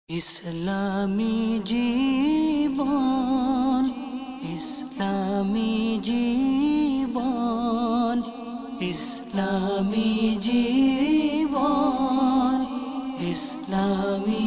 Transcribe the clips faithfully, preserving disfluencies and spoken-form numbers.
ইসলামী জীবন ইসলামী জীবন ইসলামী জীবন ইসলামী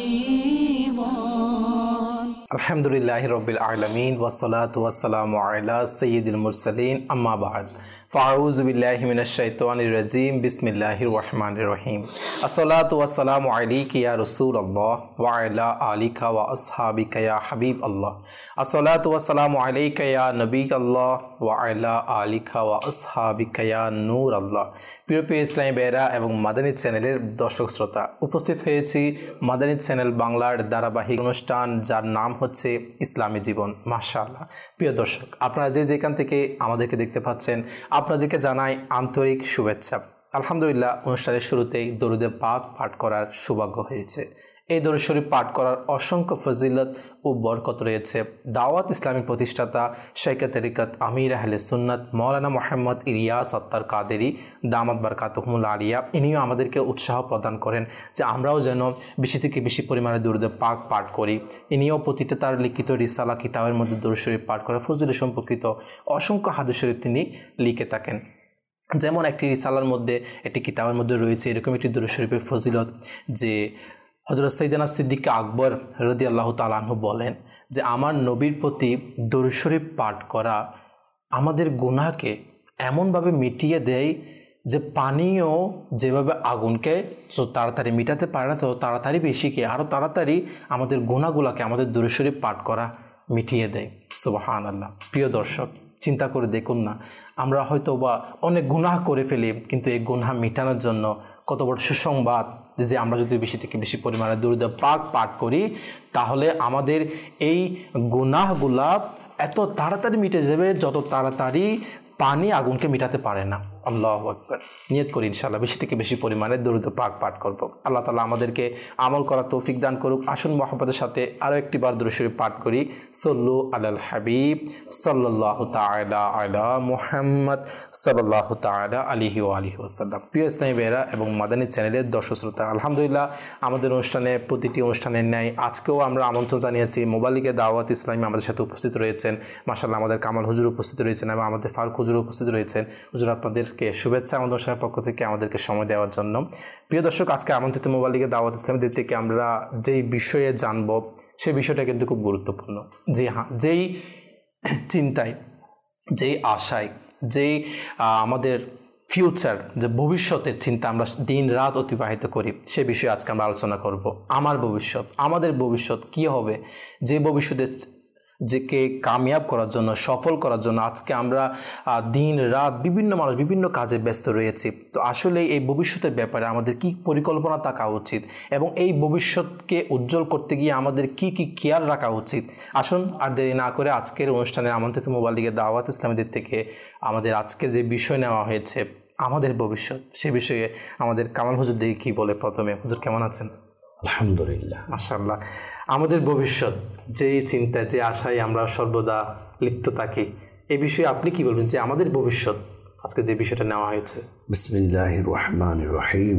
জীবন আলহামদুলিল্লাহি রাব্বিল আলামিন ওয়াসসালাতু ওয়াসসালামু আলা সাইয়্যিদিল মুরসালিন আম্মা বা'দ ফাআউযু বিল্লাহি মিনাশ শাইতানির রাজীম বিসমিল্লাহির রহমানির রহিম আসসালাতু ওয়াসসালামু আলাইকা ইয়া রাসূলুল্লাহ ওয়া আলা আলিকা ওয়া আসহাবিকা ইয়া হাবিবাল্লাহ আসসালাতু ওয়াসসালামু আলাইকা ইয়া নবিয়াল্লাহ ওয়া আলা আলিকা ওয়া আসহাবিকা ইয়া নূরাল্লাহ। প্রিয় প্রিয় ইসলামী ভাইয়েরা এবং মাদানী চ্যানেলের দর্শক শ্রোতা, উপস্থিত হয়েছি মাদানী চ্যানেল বাংলার ধারাবাহিক অনুষ্ঠান যার নাম হচ্ছে ইসলামী জীবন। মাশাআল্লাহ প্রিয় দর্শক, আপনারা যে যেখান থেকে আমাদেরকে দেখতে পাচ্ছেন আপনাদেরকে জানাই আন্তরিক শুভেচ্ছা। আলহামদুলিল্লাহ, অনুষ্ঠানের শুরুতেই দরুদে পাক পাঠ করার সৌভাগ্য হয়েছে। এই দরুদ শরীফ পাঠ করার অসংখ্য ফজিলত ও বরকত রয়েছে। দাওয়াত ইসলামী প্রতিষ্ঠাতা শাইখে তরিকত আমির আহলে সুন্নাত মাওলানা মুহাম্মদ ইলিয়াস আত্তার কাদেরী দামাত বারকাতুহুমুল আলিয়া, ইনিও আমাদেরকে উৎসাহ প্রদান করেন যে আমরাও যেন বেশি থেকে বেশি পরিমাণে দরুদে পাক পাঠ করি। ইনিও প্রতিটা তার লিখিত রিসালা কিতাবের মধ্যে দরুদ শরীফ পাঠ করার ফজিলত সম্পর্কিত অসংখ্য হাদিস শরীফ তিনি লিখে থাকেন। যেমন একটি রিসালার মধ্যে একটি কিতাবের মধ্যে রয়েছে এরকম একটি দরুদ শরীফের ফজিলত যে হযরত সাইয়েদনা সিদ্দিক আকবর রাদিয়াল্লাহু তাআলা আনহু বলেন যে আমার নবীর প্রতি দরুদ শরীফ পাঠ করা আমাদের গুনাহকে এমনভাবে মিটিয়ে দেয় যে পানিও যেভাবে আগুনকে তো তাড়াতাড়ি মিটাতে পারে না, তো তাড়াতাড়ি বেশিকে আরও তাড়াতাড়ি আমাদের গুনাহগুলোকে আমাদের দরুদ শরীফ পাঠ করা মিটিয়ে দেয়। সুবহানাল্লাহ। প্রিয় দর্শক, চিন্তা করে দেখুন না, আমরা হয়তো বা অনেক গুনাহ করে ফেলি, কিন্তু এই গুনাহ মিটানোর জন্য কত বড় সুসংবাদ যে আমরা যদি বেশি থেকে বেশি পরিমাণে দরুদ পাক পাঠ করি তাহলে আমাদের এই গুনাহগুলা এত তাড়াতাড়ি মিটে যাবে যত তাড়াতাড়ি পানি আগুনকে মিটাতে পারে না। আল্লাহু আকবার। নিয়ত করি ইনশাআল্লাহ বেশি থেকে বেশি পরিমাণে দরুদ পাক পাঠ করব। আল্লাহ তাআলা আমাদেরকে আমল করার তৌফিক দান করুক। আসুন মুহাব্বতের সাথে আরও একটি বার দরুদ শরীফ পাঠ করি। সাল্লু আলাল হাবিব সাল্লাল্লাহু তাআলা আলা মুহাম্মদ সাল্লাল্লাহু তাআলা আলাইহি ওয়া আলিহি ওয়াসাল্লাম। প্রিয় ইসলামী ভাইয়েরা এবং মাদানী চ্যানেলের দর্শক শ্রোতা, আলহামদুলিল্লাহ আমাদের অনুষ্ঠানে প্রতিটি অনুষ্ঠানের ন্যায় আজকেও আমরা আমন্ত্রণ জানিয়েছি মোবালিকে দাওয়াত ইসলামী আমাদের সাথে উপস্থিত রয়েছেন। মাশাআল্লাহ আমাদের কামাল হুজুর উপস্থিত রয়েছেন এবং আমাদের ফারুক হুজুর উপস্থিত রয়েছেন। হুজুর আপনাদেরকে শুভেচ্ছা আমাদের অনুষ্ঠানের পক্ষ থেকে আমাদেরকে সময় দেওয়ার জন্য। প্রিয় দর্শক, আজকে আমন্ত্রিত মোবালিকে দাওয়াত ইসলামীদের থেকে আমরা যেই বিষয়ে জানব সেই বিষয়টা কিন্তু খুব গুরুত্বপূর্ণ। জি হ্যাঁ, যেই চিন্তায়, যেই আশায়, যেই আমাদের ফিউচার, যে ভবিষ্যতের চিন্তা আমরা দিন রাত অতিবাহিত করি সে বিষয়ে আজকে আমরা আলোচনা করব। আমার ভবিষ্যৎ, আমাদের ভবিষ্যৎ কি হবে, যে ভবিষ্যতে যেকে কামিয়াব করার জন্য, সফল করার জন্য আজকে আমরা দিন রাত বিভিন্ন মানুষ বিভিন্ন কাজে ব্যস্ত রয়েছি। তো আসলে এই ভবিষ্যতের ব্যাপারে আমাদের কি পরিকল্পনা থাকা উচিত এবং এই ভবিষ্যৎকে উজ্জ্বল করতে গিয়ে আমাদের কি কি খেয়াল রাখা উচিত, আসুন আর দেরি না করে আজকের অনুষ্ঠানের আমন্ত্রিত মোবালিকে দাওয়াত ইসলামীদের থেকে আমাদের আজকের যে বিষয় নেওয়া হয়েছে আমাদের ভবিষ্যৎ, সে বিষয়ে আমাদের কামাল হুজুর দেখি কি বলে। প্রথমে হুজুর কেমন আছেন? আলহামদুলিল্লাহ। মাশাআল্লাহ। আমাদের ভবিষ্যৎ, যেই চিন্তা, যে আশায় আমরা সর্বদা লিপ্ত থাকি, এই বিষয়ে আপনি কি বলবেন যে আমাদের ভবিষ্যৎ আজকে যে বিষয়টা নেওয়া হয়েছে? বিসমিল্লাহির রহমানির রহিম।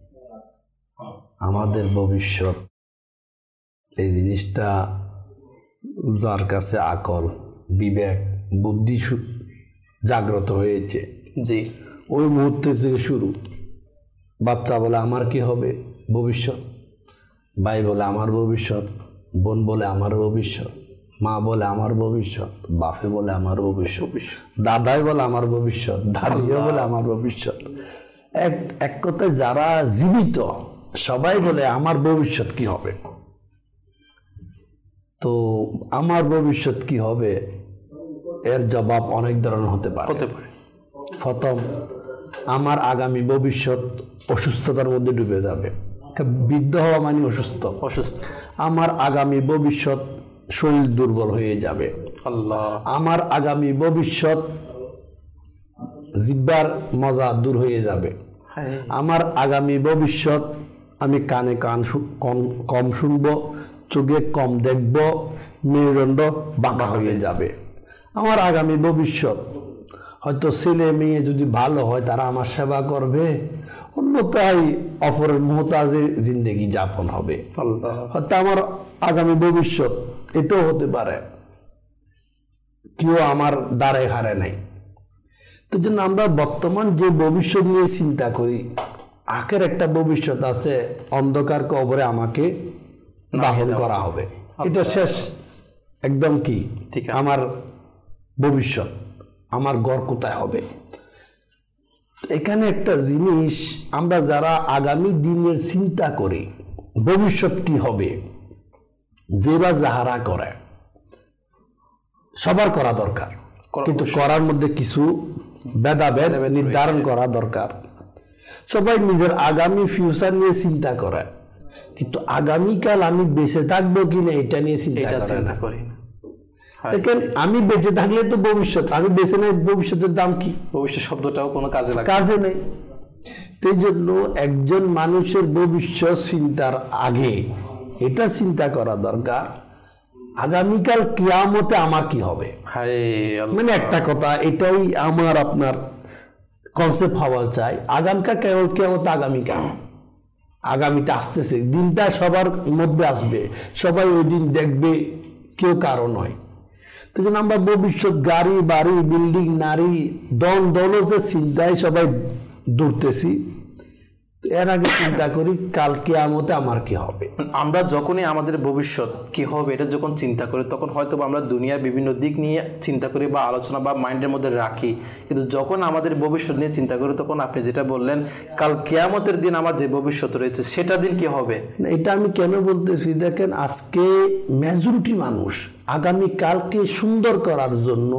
আমাদের ভবিষ্যৎ এই জিনিসটা যার কাছে আকল, বিবেক, বুদ্ধি জাগ্রত হয়েছে, জি, ওই মুহূর্ত থেকে শুরু। বাচ্চা বলে আমার কি হবে ভবিষ্যৎ, ভাই বলে আমার ভবিষ্যৎ, বোন বলে আমার ভবিষ্যৎ, মা বলে আমার ভবিষ্যৎ, বাপে বলে আমার ভবিষ্যৎ, দাদাই বলে আমার ভবিষ্যৎ, দাদিও বলে আমার ভবিষ্যৎ। এক এক কথায় যারা জীবিত সবাই বলে আমার ভবিষ্যৎ কি হবে। তো আমার ভবিষ্যৎ কি হবে এর জবাব অনেক ধরনের হতে পারে হতে পারে প্রথম, আমার আগামী ভবিষ্যৎ অসুস্থতার মধ্যে ডুবে যাবে। বৃদ্ধ হওয়া মানে অসুস্থ অসুস্থ আমার আগামী ভবিষ্যৎ শরীর দুর্বল হয়ে যাবে। আল্লাহ। আমার আগামী ভবিষ্যৎ জিহ্বার মজা দূর হয়ে যাবে। আমার আগামী ভবিষ্যৎ আমি কানে কান কম কম শুনবো, চোখে কম দেখব, মেরুদণ্ড বাঁকা হয়ে যাবে। আমার আগামী ভবিষ্যৎ হয়তো ছেলে মেয়ে যদি ভালো হয় তারা আমার সেবা করবে, অন্যথায় অপরের মুহতাজের জিন্দেগি যাপন হবে, হয়তো আমার আগামী ভবিষ্যৎ এটাও হতে পারে কেউ আমার দ্বারে হারে নাই। তো জন্য আমরা বর্তমান যে ভবিষ্যৎ নিয়ে চিন্তা করি, আখের একটা ভবিষ্যৎ আছে, অন্ধকার কবরে আমাকে দাফন করা হবে, এটা শেষ একদম কি আমার ভবিষ্যৎ, আমার ঘর কোথায় হবে। এখানে একটা জিনিস আমরা যারা আগামী দিনের চিন্তা করি ভবিষ্যৎ কি হবে, যে বা যাহারা করে সবার করা দরকার, কিন্তু করার মধ্যে কিছু ভেদাভেদ নির্ধারণ করা দরকার। সবাই নিজের আগামী ফিউচার নিয়ে চিন্তা করে, কিন্তু আগামীকাল আমি বেঁচে থাকবো কিনা এটা নিয়ে চিন্তা করি। দেখেন আমি বেঁচে থাকলে তো ভবিষ্যৎ, আমি বেঁচে নাই ভবিষ্যতের দাম কি? ভবিষ্যৎ শব্দটাও কোনো কাজে লাগে কাজে নেই। সেই জন্য একজন মানুষের ভবিষ্যৎ চিন্তার আগে এটা চিন্তা করা দরকার, আগামীকাল কিয়ামতে আমার কি হবে। মানে একটা কথা, এটাই আমার আপনার কনসেপ্ট হওয়া চাই। আগামীকাল কেবল কিয়ামত, আগামীকাল আগামীটা আসতেছে, দিনটা সবার মধ্যে আসবে, সবাই ওই দিন দেখবে, কেউ কারো নয়। তো জন্য আমরা ভবিষ্যৎ গাড়ি বাড়ি বিল্ডিং নারী দন দৌলতের চিন্তায় সবাই দৌড়তেছি, এর আগে চিন্তা করি কাল কিয়ামতে আমার কি হবে। আমরা যখনই আমাদের ভবিষ্যৎ কি হবে এটা যখন চিন্তা করি, তখন হয়তো আমরা দুনিয়ার বিভিন্ন দিক নিয়ে চিন্তা করি বা আলোচনা বা মাইন্ডের মধ্যে রাখি, কিন্তু যখন আমাদের ভবিষ্যৎ নিয়ে চিন্তা করি তখন আপনি যেটা বললেন কাল কিয়ামতের দিন আমার যে ভবিষ্যৎ রয়েছে সেটা দিন কি হবে। এটা আমি কেন বলতেছি, দেখেন আজকে মেজরিটি মানুষ আগামী কালকে সুন্দর করার জন্য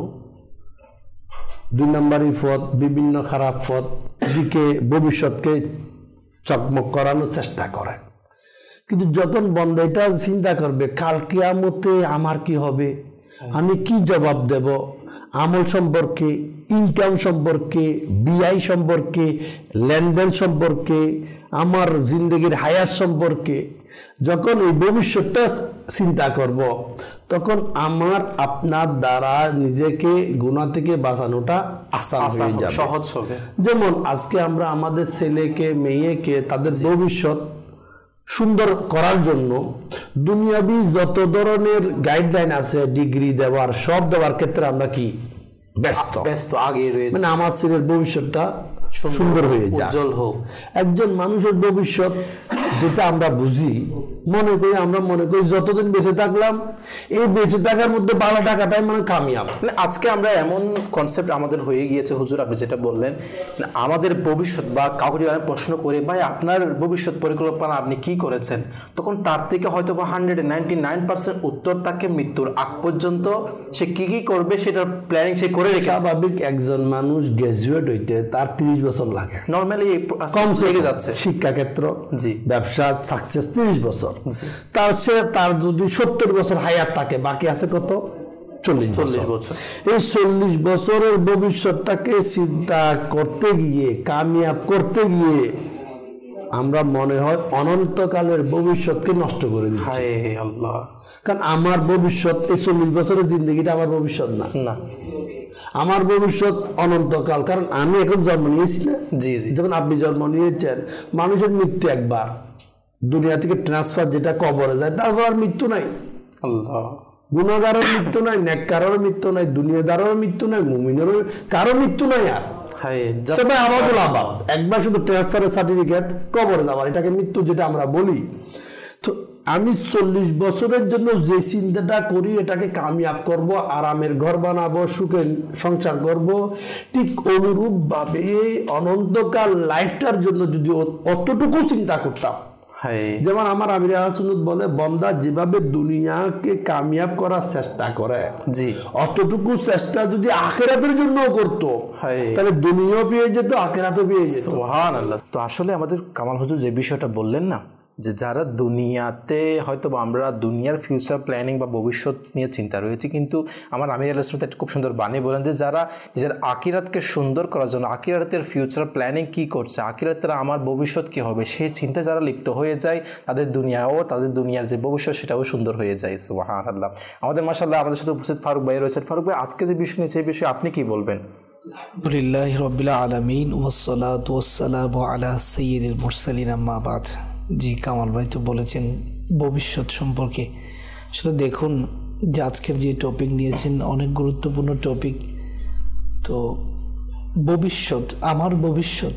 দুই নম্বরই পথ, বিভিন্ন খারাপ পথ দিকে ভবিষ্যৎকে চকমক করানোর চেষ্টা করে। কিন্তু যখন বন্ধ এটা চিন্তা করবে কাল কিয়ামতে আমার কি হবে, আমি কি জবাব দেব, আমল সম্পর্কে, ইনকাম সম্পর্কে, বিআই সম্পর্কে, লেনদেন সম্পর্কে, আমার জিন্দগির হায়াত সম্পর্কে, যখন এই ভবিষ্যৎটা চিন্তা করব তখন আমার আপনার দ্বারা নিজেকে গুনাহ থেকে বাঁচানোটা আসান হয়ে যাবে, সহজ হবে। যেমন আজকে আমরা আমাদের ছেলেকে মেয়েকে তাদের ভবিষ্যৎ সুন্দর করার জন্য দুনিয়াবি যত ধরনের গাইডলাইন আছে, ডিগ্রি দেওয়ার সব দেওয়ার ক্ষেত্রে আমরা কি ব্যস্ত ব্যস্ত আগে রয়েছে, মানে আমার ছেলের ভবিষ্যৎটা সুন্দর হয়ে যায়, উজ্জ্বল হোক। একজন মানুষের ভবিষ্যৎ যেটা আমরা বুঝি, মনে করি আমরা মনে করি যতদিন বেঁচে থাকলাম এই বেঁচে থাকার মধ্যে ভালো টাকাটাই মানে কামিয়াব। আজকে আমরা এমন কনসেপ্ট আমাদের হয়ে গিয়েছে হুজুর, আপনি যেটা বললেন আমাদের ভবিষ্যৎ, বা কাউকে আমি প্রশ্ন করি ভাই আপনার ভবিষ্যৎ পরিকল্পনা আপনি কি করেছেন, তখন তার থেকে হয়তো বা হান্ড্রেড নাইনটি নাইন পার্সেন্ট উত্তর তাকে মৃত্যুর আগ পর্যন্ত সে কি কি করবে সেটার প্ল্যানিং সে করে রেখেছে। স্বাভাবিক একজন মানুষ গ্রাজুয়েট হইতে তার তিরিশ বছর লাগে নরমালি, কম লেগে যাচ্ছে। শিক্ষাক্ষেত্র, জি, ব্যবসা সাকসেস তিরিশ বছর, তার সে তার যদি সত্তর বছর হায়াত থাকে, বাকি আছে কত চল্লিশ চল্লিশ বছর। এই চল্লিশ বছরের ভবিষ্যৎটাকে চিন্তা করতে গিয়ে, কামিয়াব করতে গিয়ে আমরা মনে হয় অনন্তকালের ভবিষ্যৎকে নষ্ট করে দিচ্ছি। আল্লাহ, কারণ আমার ভবিষ্যৎ এই চল্লিশ বছরের জিন্দগিটা আমার ভবিষ্যৎ না, না আমার ভবিষ্যৎ অনন্তকাল। কারণ আমি এখন জন্ম নিয়েছি না, জি জি, যেমন আপনি জন্ম নিয়েছেন, মানুষের মৃত্যু একবার, দুনিয়া থেকে ট্রান্সফার যেটা কবরে যায়, তারপর আর মৃত্যু নাই। আল্লাহ, গুনাহগারের মৃত্যু নাই, নেককারের মৃত্যু নাই, দুনিয়াদারের মৃত্যু নাই, মুমিনেরও কারো মৃত্যু নাই। আর একবার শুধু ট্রান্সফারের সার্টিফিকেট, কবরে যাওয়ার, এটাকে মৃত্যু যেটা আমরা বলি। তো আমি চল্লিশ বছরের জন্য যে চিন্তাটা করি এটাকে কামিয়াব করব, আরামের ঘর বানাবো, সুখের সংসার করব, ঠিক অনুরূপ ভাবে অনন্তকাল লাইফটার জন্য যদি অতটুকু চিন্তা করতাম, যেমন আমার আমির আল সুন্নাত বলে, বন্দা যেভাবে দুনিয়াকে কামিয়াব করার চেষ্টা করে, জি, অতটুকু চেষ্টা যদি আখিরাতের জন্য করতো তাহলে দুনিয়াও পেয়ে যেত, আখিরাতও পেয়ে যেত। সুবহানাল্লাহ। তো আসলে আমাদের কামাল হুজুর যে বিষয়টা বললেন না, যে যারা দুনিয়াতে হয়তো আমরা দুনিয়ার ফিউচার প্ল্যানিং বা ভবিষ্যৎ নিয়ে চিন্তা রয়েছে, কিন্তু আমার আমির আল সুন্নাত একটা খুব সুন্দর বাণী বলেন যে যারা নিজের আখিরাতকে সুন্দর করার জন্য আখিরাতের ফিউচার প্ল্যানিং কি করছে, আখিরাতের আমার ভবিষ্যৎ কি হবে সেই চিন্তা যারা লিপ্ত হয়ে যায়, তাদের দুনিয়াও, তাদের দুনিয়ার যে ভবিষ্যৎ সেটাও সুন্দর হয়ে যায়। সুবহানাল্লাহ। আমাদের মাশাআল্লাহ আমাদের সাথে উপস্থিত ফারুক ভাই রয়েছেন। ফারুক ভাই, আজকে যে বিষয় নিয়ে সেই বিষয়ে আপনি কি বলবেন? আলহামদুলিল্লাহি রাব্বিল আলামিন ওয়াসসালাতু ওয়াসসালামু আলা সাইয়্যিদিল মুরসালিন আম্মা বাদ। জি, কামাল ভাই তো বলেছেন ভবিষ্যৎ সম্পর্কে। আসলে দেখুন যে আজকের যে টপিক নিয়েছেন অনেক গুরুত্বপূর্ণ টপিক। তো ভবিষ্যৎ, আমার ভবিষ্যৎ,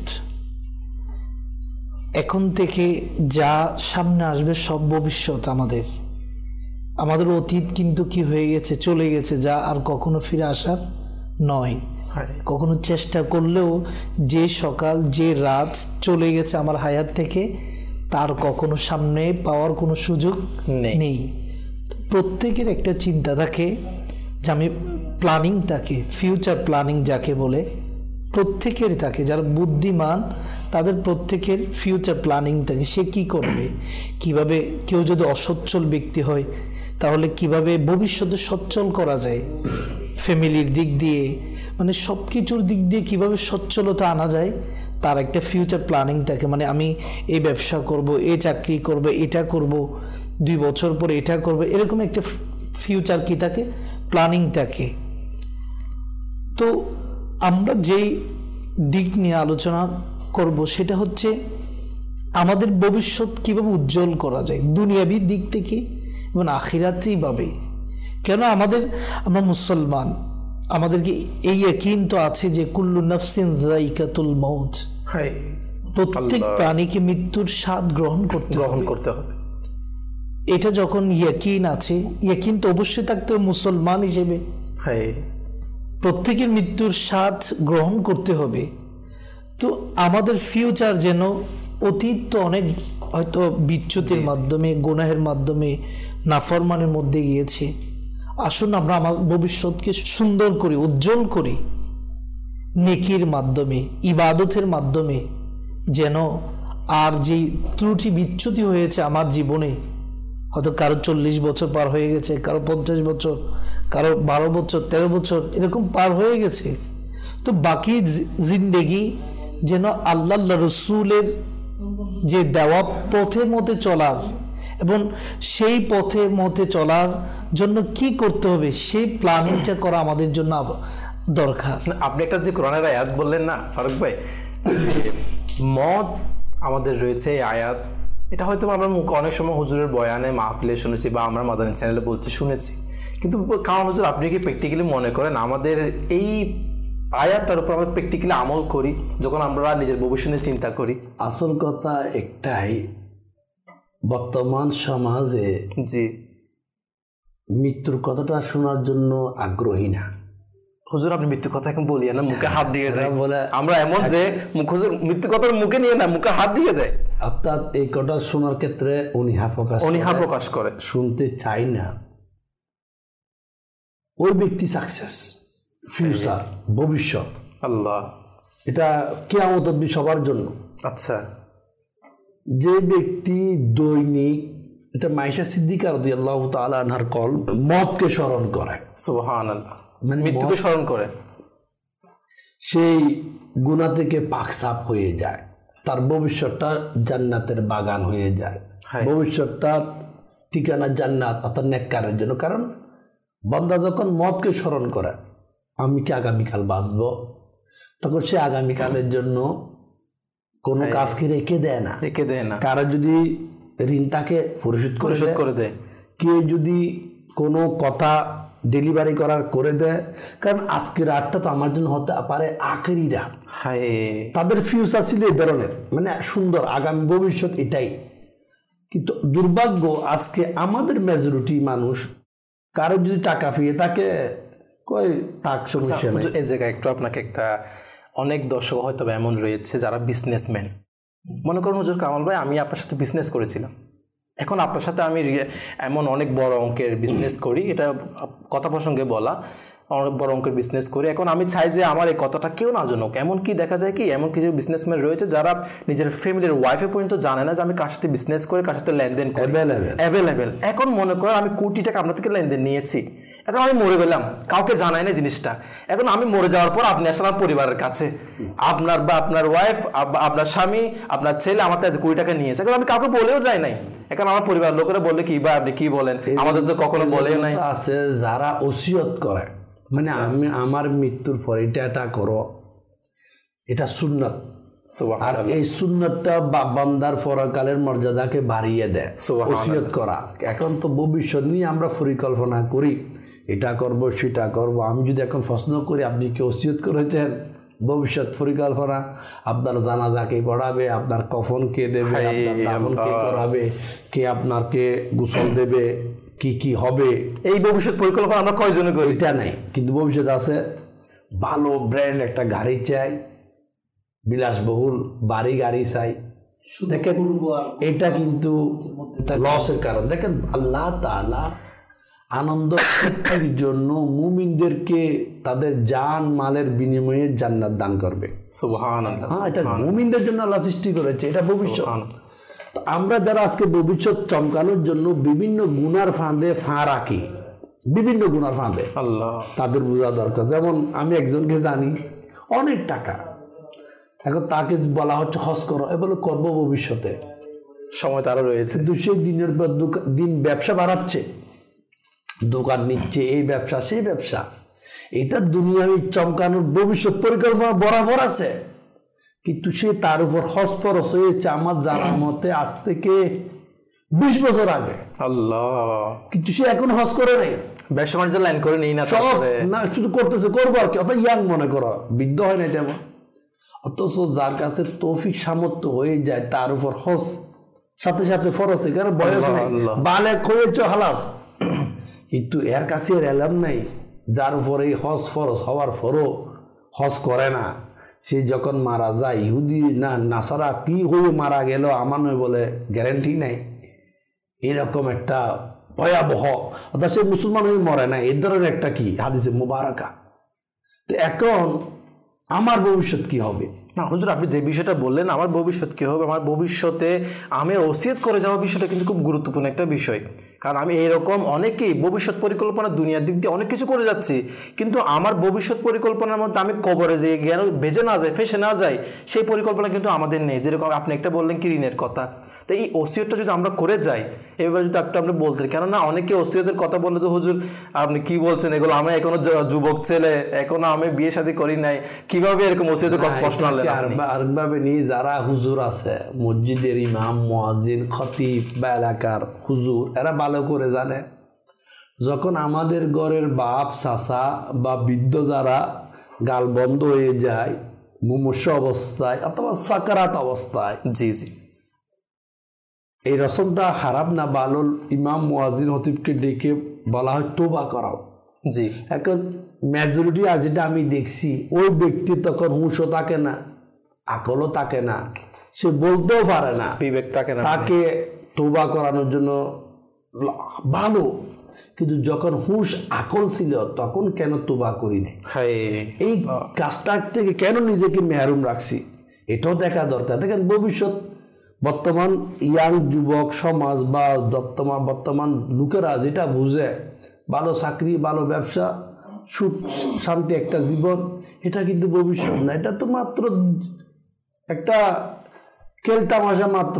এখন থেকে যা সামনে আসবে সব ভবিষ্যৎ আমাদের। আমাদের অতীত কিন্তু কি হয়ে গেছে, চলে গেছে, যা আর কখনো ফিরে আসার নয়। কখনো চেষ্টা করলেও যে সকাল যে রাত চলে গেছে আমার হায়াত থেকে, তার কখনো সামনে পাওয়ার কোনো সুযোগ নেই। প্রত্যেকের একটা চিন্তা থাকে যে আমি প্ল্যানিং থাকে, ফিউচার প্ল্যানিং যাকে বলে, প্রত্যেকেরই থাকে। যারা বুদ্ধিমান তাদের প্রত্যেকের ফিউচার প্ল্যানিং থাকে। সে কি করবে, কিভাবে, কেউ যদি অসচ্ছল ব্যক্তি হয় তাহলে কিভাবে ভবিষ্যতে সচ্ছল করা যায়, ফ্যামিলির দিক দিয়ে, মানে সব কিছুর দিক দিয়ে কিভাবে সচ্ছলতা আনা যায়, তার একটা ফিউচার প্ল্যানিং থাকে। মানে আমি এই ব্যবসা করব, এই চাকরি করব, এটা করব, দুই বছর পরে এটা করব, এরকম একটা ফিউচার কি থাকে, প্ল্যানিং থাকে। তো আমরা যেই দিক নিয়ে আলোচনা করব সেটা হচ্ছে আমাদের ভবিষ্যৎ কিভাবে উজ্জ্বল করা যায় দুনিয়াবী দিক থেকে এবং আখিরাতিভাবে। কেন আমাদের, আমরা মুসলমান, আমাদেরকে এই ইয়াকিন তো আছে যে কুল্লু নাফসিন যায়িকাতুল মাউত, প্রত্যেক প্রাণীকে মৃত্যুর স্বাদ গ্রহণ করতে গ্রহণ করতে হবে। এটা যখন ইয়াকিন আছে, ইয়াকিন তো অবশ্যই থাকতে হবে মুসলমান হিসেবে, প্রত্যেকের মৃত্যুর স্বাদ গ্রহণ করতে হবে। তো আমাদের ফিউচার যেন, অতীত তো অনেক হয়তো বিচ্যুতির মাধ্যমে, গুনাহের মাধ্যমে, নাফরমানের মধ্যে গিয়েছে। আসুন আমরা আমার ভবিষ্যৎকে সুন্দর করি, উজ্জ্বল করি নেকির মাধ্যমে, ইবাদতের মাধ্যমে, যেন আর যে ত্রুটি বিচ্যুতি হয়েছে আমার জীবনে, হয়তো কারো চল্লিশ বছর পার হয়ে গেছে, কারো পঞ্চাশ বছর, কারো বারো বছর, তেরো বছর, এরকম পার হয়ে গেছে। তো বাকি জিন্দেগি যেন আল্লাহ রসুলের যে দেওয়া পথের মধ্যে চলার, এবং সেই পথের মধ্যে চলার জন্য কি করতে হবে সেই প্ল্যানিংটা করা আমাদের জন্য দরকার। আপনি একটা যে কোরআনের আয়াত বললেন না ফারুক ভাই, মত আমাদের রয়েছে এই আয়াত, এটা হয়তো আমরা অনেক সময় হুজুরের বয়ানে, মাহফিলে শুনেছি, বা আমরা মাদানী চ্যানেলে বলছি, শুনেছি, কিন্তু কারণ হুজুর আপনি কি প্র্যাকটিক্যালি মনে করেন আমাদের এই আয়াতটার উপর আমরা প্র্যাকটিক্যালি আমল করি যখন আমরা নিজের ভবিষ্যতে চিন্তা করি? আসল কথা একটাই, বর্তমান সমাজে জি মৃত্যুর কথাটা শোনার জন্য আগ্রহী না। হুজুর আপনি মৃত্যুর কথা এখন বলিয়ে না, মুখে হাত দিয়ে দেয়, বলে আমরা এমন যে হুজুর মৃত্যুর কথা মুখে নিয়ে না, মুখে হাত দিয়ে দেয়। অর্থাৎ এই কথা শোনার ক্ষেত্রে অনীহা প্রকাশ অনীহা প্রকাশ করে, শুনতে চাই না। ওই ব্যক্তি সাকসেস, ফিউচার, ভবিষ্যৎ, আল্লাহ, এটা কিয়ামত অবধি সবার জন্য। আচ্ছা, যে ব্যক্তি দৈনিক, এটা মাইশা সিদ্দিকা রাদিয়াল্লাহু তাআলা আনহার কল, মতকে স্মরণ করে, সুবহানাল্লাহ, মানে মৃত্যুকে স্মরণ করে, সেই গুনাহ থেকে পাক সাফ হয়ে যায়, তার ভবিষ্যৎটা জান্নাতের বাগান হয়ে যায়, ভবিষ্যৎটা ঠিকানা জান্নাত, অর্থাৎ নেককারের জন্য। কারণ বান্দা যখন মতকে স্মরণ করে, আমি কি আগামীকাল বাঁচব, তখন সে আগামীকালের জন্য কোনো কাজকে রেখে দেয় না, রেখে দেয় না। কারো যদি ঋণ তাকে পরিশোধ পরিশোধ করে দেয়, কেউ যদি কোনো কথা ডেলিভারি করার করে দেয়, কারণ আজকের রাতটা তো আমার জন্য হতে পারে আখেরি রাত। হায়, তাদের ফিউচার ছিল এই ধরনের, মানে সুন্দর আগামী ভবিষ্যৎ এটাই। কিন্তু দুর্ভাগ্য আজকে আমাদের মেজরিটি মানুষ, কারো যদি টাকা পেয়ে তাকে কই তাক সমস্যা নেই। এই জায়গায় একটু আপনাকে একটা, অনেক দর্শক হয়তো এমন রয়েছে যারা বিজনেসম্যান, মনে করুন হুজুর কামাল ভাই আমি আপনার সাথে বিজনেস করেছিলাম, এখন আপনার সাথে আমি এমন অনেক বড় অঙ্কের বিজনেস করি, এটা কথা প্রসঙ্গে বলা, অনেক বড় অঙ্কের বিজনেস করি, এখন আমি চাই যে আমার এই কথাটা কেউ না জানুক। এমন কি দেখা যায় কি, এমন কিছু বিজনেসম্যান রয়েছে যারা নিজের ফ্যামিলির ওয়াইফে পর্যন্ত জানে না যে আমি কার সাথে বিজনেস করে, কার সাথে লেনদেন করি, অ্যাভেলেবেল। এখন মনে করেন আমি কোটি টাকা আপনার থেকে লেনদেন নিয়েছি, এখন আমি মরে গেলাম, কাউকে জানাই না জিনিসটা, এখন আমি মরে যাওয়ার পর আপনি আসলে আমার পরিবারের কাছে, আপনার বা আপনার ওয়াইফ, আপনার স্বামী, আপনার ছেলে আমার তো কোটি টাকা নিয়েছে, এখন আমি কাউকে বলেও যাই নাই, এখন আমার পরিবার লোকেরা বললে কি বা আপনি কি বলেন, আমাদের তো কখনো বলেও নাই। আছে যারা ওসিয়ত করে, মানে আমি আমার মৃত্যুর পর এটা এটা করো, এটা সুন্নাত। আর এই সুন্নাতটা বান্দার পরকালের মর্যাদাকে বাড়িয়ে দেয়, ওসিয়ত করা। এখন তো ভবিষ্যৎ নিয়ে আমরা পরিকল্পনা করি, এটা করব সেটা করব। আমি যদি এখন প্রশ্ন করি আপনি কি ওসিয়ত করেছেন ভবিষ্যৎ পরিকল্পনা? আপনার জানাজা কে পড়াবে, আপনার কফন কে দেবে, আপনার দাফন কে করাবে, কে আপনাকে গোসল দেবে, কি কি হবে, এই ভবিষ্যৎ পরিকল্পনা আমরা কয়জনে করি? এটা নেই। কিন্তু ভবিষ্যৎ আছে, ভালো ব্র্যান্ড একটা গাড়ি চাই, বিলাসবহুল বাড়ি গাড়ি চাই। দেখেন এটা কিন্তু লসের কারণ। দেখেন আল্লাহ তাআলা আনন্দ তৃপ্তির জন্য মুমিনদেরকে তাদের জান মালের বিনিময়ে জান্নাত দান করবে। সুবহানাল্লাহ। হ্যাঁ, এটা মুমিনদের জন্য আল্লাহ সৃষ্টি করেছে, এটা ভবিষ্যৎ। আমরা যারা আজকে ভবিষ্যৎ চমকানোর জন্য বিভিন্ন গুনার ফাঁদে ফা রাখি, বিভিন্ন গুনার ফাঁদে, আল্লাহ তাদের বোঝা দরকার। যেমন আমি একজনকে জানি, অনেক টাকা, এখন তাকে বলা হচ্ছে হজ করো, এ বলে করবো ভবিষ্যতে, সময় তারও রয়েছে। কিন্তু সেই দিনের পর দিন ব্যবসা বাড়াচ্ছে, দোকান নিচ্ছে, এই ব্যবসা সেই ব্যবসা। এটা দুনিয়াবি চমকানোর ভবিষ্যৎ পরিকল্পনা বরাবর আছে, কিন্তু সে তার উপর হজ ফরজ হয়েছে আমার জানা মতে আজ থেকে বিশ বছর আগে। আল্লাহ, কিন্তু সে এখন হজ করে নেই, ব্যবসা বাণিজ্য লাইন করে নেই না, সব না শুধু করতেছে, করবো আর কি। অর্থাৎ ইয়াং মনে করো, বৃদ্ধ হয় নাই তেমন। অথচ যার কাছে তৌফিক সামর্থ্য হয়ে যায় তার উপর হজ সাথে সাথে ফরজ, কারণ বয়স নেই, বালেক হয়েছে হালাস। কিন্তু এর কাছে এর এলাম নাই, যার উপরে হজ ফরজ হওয়ার পরও হজ করে না। সে যখন মারা যায়, ইহুদি না নাসারা কি হয়ে মারা গেল আমার নয় বলে গ্যারান্টি নাই। এরকম একটা ভয়াবহ, অর্থাৎ সে মুসলমান হয়ে মরে না, এই ধরনের একটা কি হাদিসে মুবারাকা। তো এখন আমার ভবিষ্যৎ কি হবে? না হুজুর, আপনি যে বিষয়টা বললেন আমার ভবিষ্যৎ কী হবে, আমার ভবিষ্যতে আমি ওসিয়ত করে যাওয়া বিষয়টা কিন্তু খুব গুরুত্বপূর্ণ একটা বিষয়। কারণ আমি এইরকম অনেকেই ভবিষ্যৎ পরিকল্পনা দুনিয়ার দিক দিয়ে অনেক কিছু করে যাচ্ছি, কিন্তু আমার ভবিষ্যৎ পরিকল্পনার মধ্যে আমি কবরে যে জ্ঞান বেজে না যায়, ফেসে না যায়, সেই পরিকল্পনা কিন্তু আমাদের নেই। যেরকম আপনি একটা বললেন কি ঋণের কথা, তো এই ওসিয়তটা যদি আমরা করে যাই, এবার যদি একটু আপনি বলতেন, কেননা অনেকে ওসিয়তের কথা বললে তো হুজুর আপনি কি বলছেন এগুলো, আমি এখনো যুবক ছেলে, এখনো আমি বিয়ে শাদী করি নাই, কিভাবে এরকম ওসিয়তের কথা প্রশ্ন আনলেন? আরেকভাবে নিয়ে যারা হুজুর আছে, মসজিদের ইমাম, মুয়াজ্জিন, খতিব বা এলাকার হুজুর, এরা ভালো করে জানে যখন আমাদের ঘরের বাপ চাচা বা বৃদ্ধ যারা গাল বন্ধ হয়ে যায় মুমূর্ষু অবস্থায় অথবা সাকারাত অবস্থায়, জি জি এই রসমটা হারাম না বালুল, ইমাম মুয়াজ্জিন খতিবকে ডেকে বলা হয় তোবা করাও। জি, এখন মেজরিটি আজ যেটা আমি দেখছি, ওই ব্যক্তি তখন হুঁশও থাকে না, আকলও থাকে না, সে বলতেও পারে না, বিবেক থাকে না, তাকে তোবা করানোর জন্য ভালো। কিন্তু যখন হুঁশ আকল ছিল তখন কেন তোবা করি নাই, এই কাজটার থেকে কেন নিজেকে মেহরুম রাখছি, এটাও দেখা দরকার। দেখেন ভবিষ্যৎ বর্তমান ইয়াং যুবক সমাজ বা বর্তমান বর্তমান লোকেরা যেটা বুঝে ভালো চাকরি, ভালো ব্যবসা, সুখ শান্তি একটা জীবন, এটা কিন্তু ভবিষ্যৎ না, এটা তো মাত্র একটা খেলতামাশা মাত্র।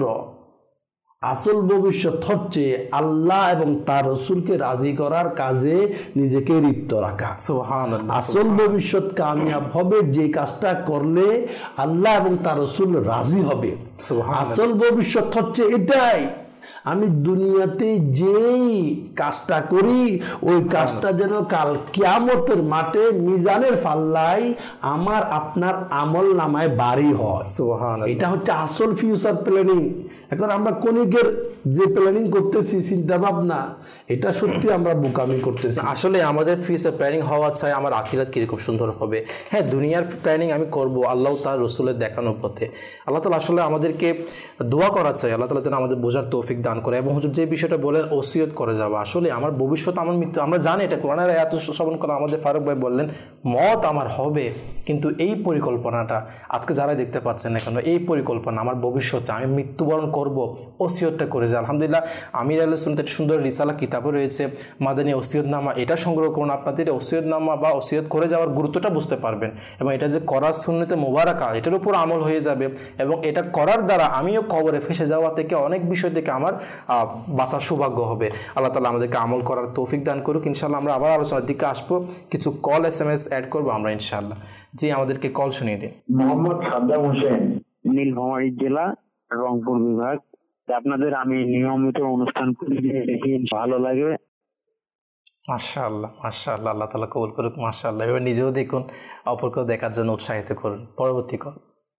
আসল ভবিষ্যৎ হচ্ছে আল্লাহ এবং তার রসুলকে রাজি করার কাজে নিজেকে লিপ্ত রাখা। আসল ভবিষ্যৎ কামিয়াব হবে যে কাজটা করলে আল্লাহ এবং তার রসুল রাজি হবে। আসল ভবিষ্যৎ হচ্ছে এটাই, আমি দুনিয়াতে যেই কাজটা করি ওই কাজটা যেন কাল কিয়ামতের মাঠে মিজানের পাল্লায় আমার আপনার আমল নামায় বাড়ি হয়। এটা হচ্ছে আসল ফিউচার প্ল্যানিং। এখন আমরা কণিকের যে প্ল্যানিং করতেছি চিন্তা ভাবনা, এটা সত্যি আমরা বোকামি করতেছি। আসলে আমাদের ফিউচার প্ল্যানিং হওয়া চাই আমার আখিরাত কিরকম সুন্দর হবে। হ্যাঁ, দুনিয়ার প্ল্যানিং আমি করব আল্লাহ তার রসুলের দেখানোর পথে। আল্লাহ তাআলা আসলে আমাদেরকে দোয়া করা চাই, আল্লাহ তাআলা যেন আমাদের বোঝার তৌফিক দান করে। এবং হুজুর যে বিষয়টা বলেন ওসিয়ত করে যাওয়া, আসলে আমার ভবিষ্যৎ আমার মৃত্যু, আমরা জানি এটা কোরআনের আয়াত শ্রবণ করা। আমাদের ফারুক ভাই বললেন মত আমার হবে, কিন্তু এই পরিকল্পনাটা আজকে যারা দেখতে পাচ্ছেন না কেন, এই পরিকল্পনা আমার ভবিষ্যতে আমি মৃত্যুবরণ করব, ওসিয়তটা করে যায়। আলহামদুলিল্লাহ আমির আল সুন্নাত একটা সুন্দর রিসালা কিতাবও রয়েছে, মাদানী ওসিয়তনামা, এটা সংগ্রহ করুন। আপনাদের ওসিয়তনামা বা ওসিয়ত করে যাওয়ার গুরুত্বটা বুঝতে পারবেন, এবং এটা যে করার সুন্নতে মোবারাকা, এটার উপর আমল হয়ে যাবে, এবং এটা করার দ্বারা আমিও কবরে ফেসে যাওয়া থেকে অনেক বিষয় থেকে আমার বাঁচার সৌভাগ্য হবে। আল্লাহ তাআলা আমাদেরকে আমল করার তৌফিক দান করুক। ইনশাআল্লাহ আমরা আবার আলোচনার দিকে আসবো, কিছু call S M S add করবো আমরা ইনশাআল্লাহ। জি, আমাদেরকে কল শুনিয়ে দিন। মোহাম্মদ সাদ্দাম হোসেন, নীলফামারী জেলা, রংপুর বিভাগ। আপনাদের আমি নিয়মিত অনুষ্ঠান করি, দেখি ভালো লাগে। মাশাআল্লাহ মাশাআল্লাহ, আল্লাহ তাআলা কবুল করুক। মাশাআল্লাহ, এবার নিজেও দেখুন, অপরকেও দেখার জন্য উৎসাহিত করুন। পরবর্তী কল।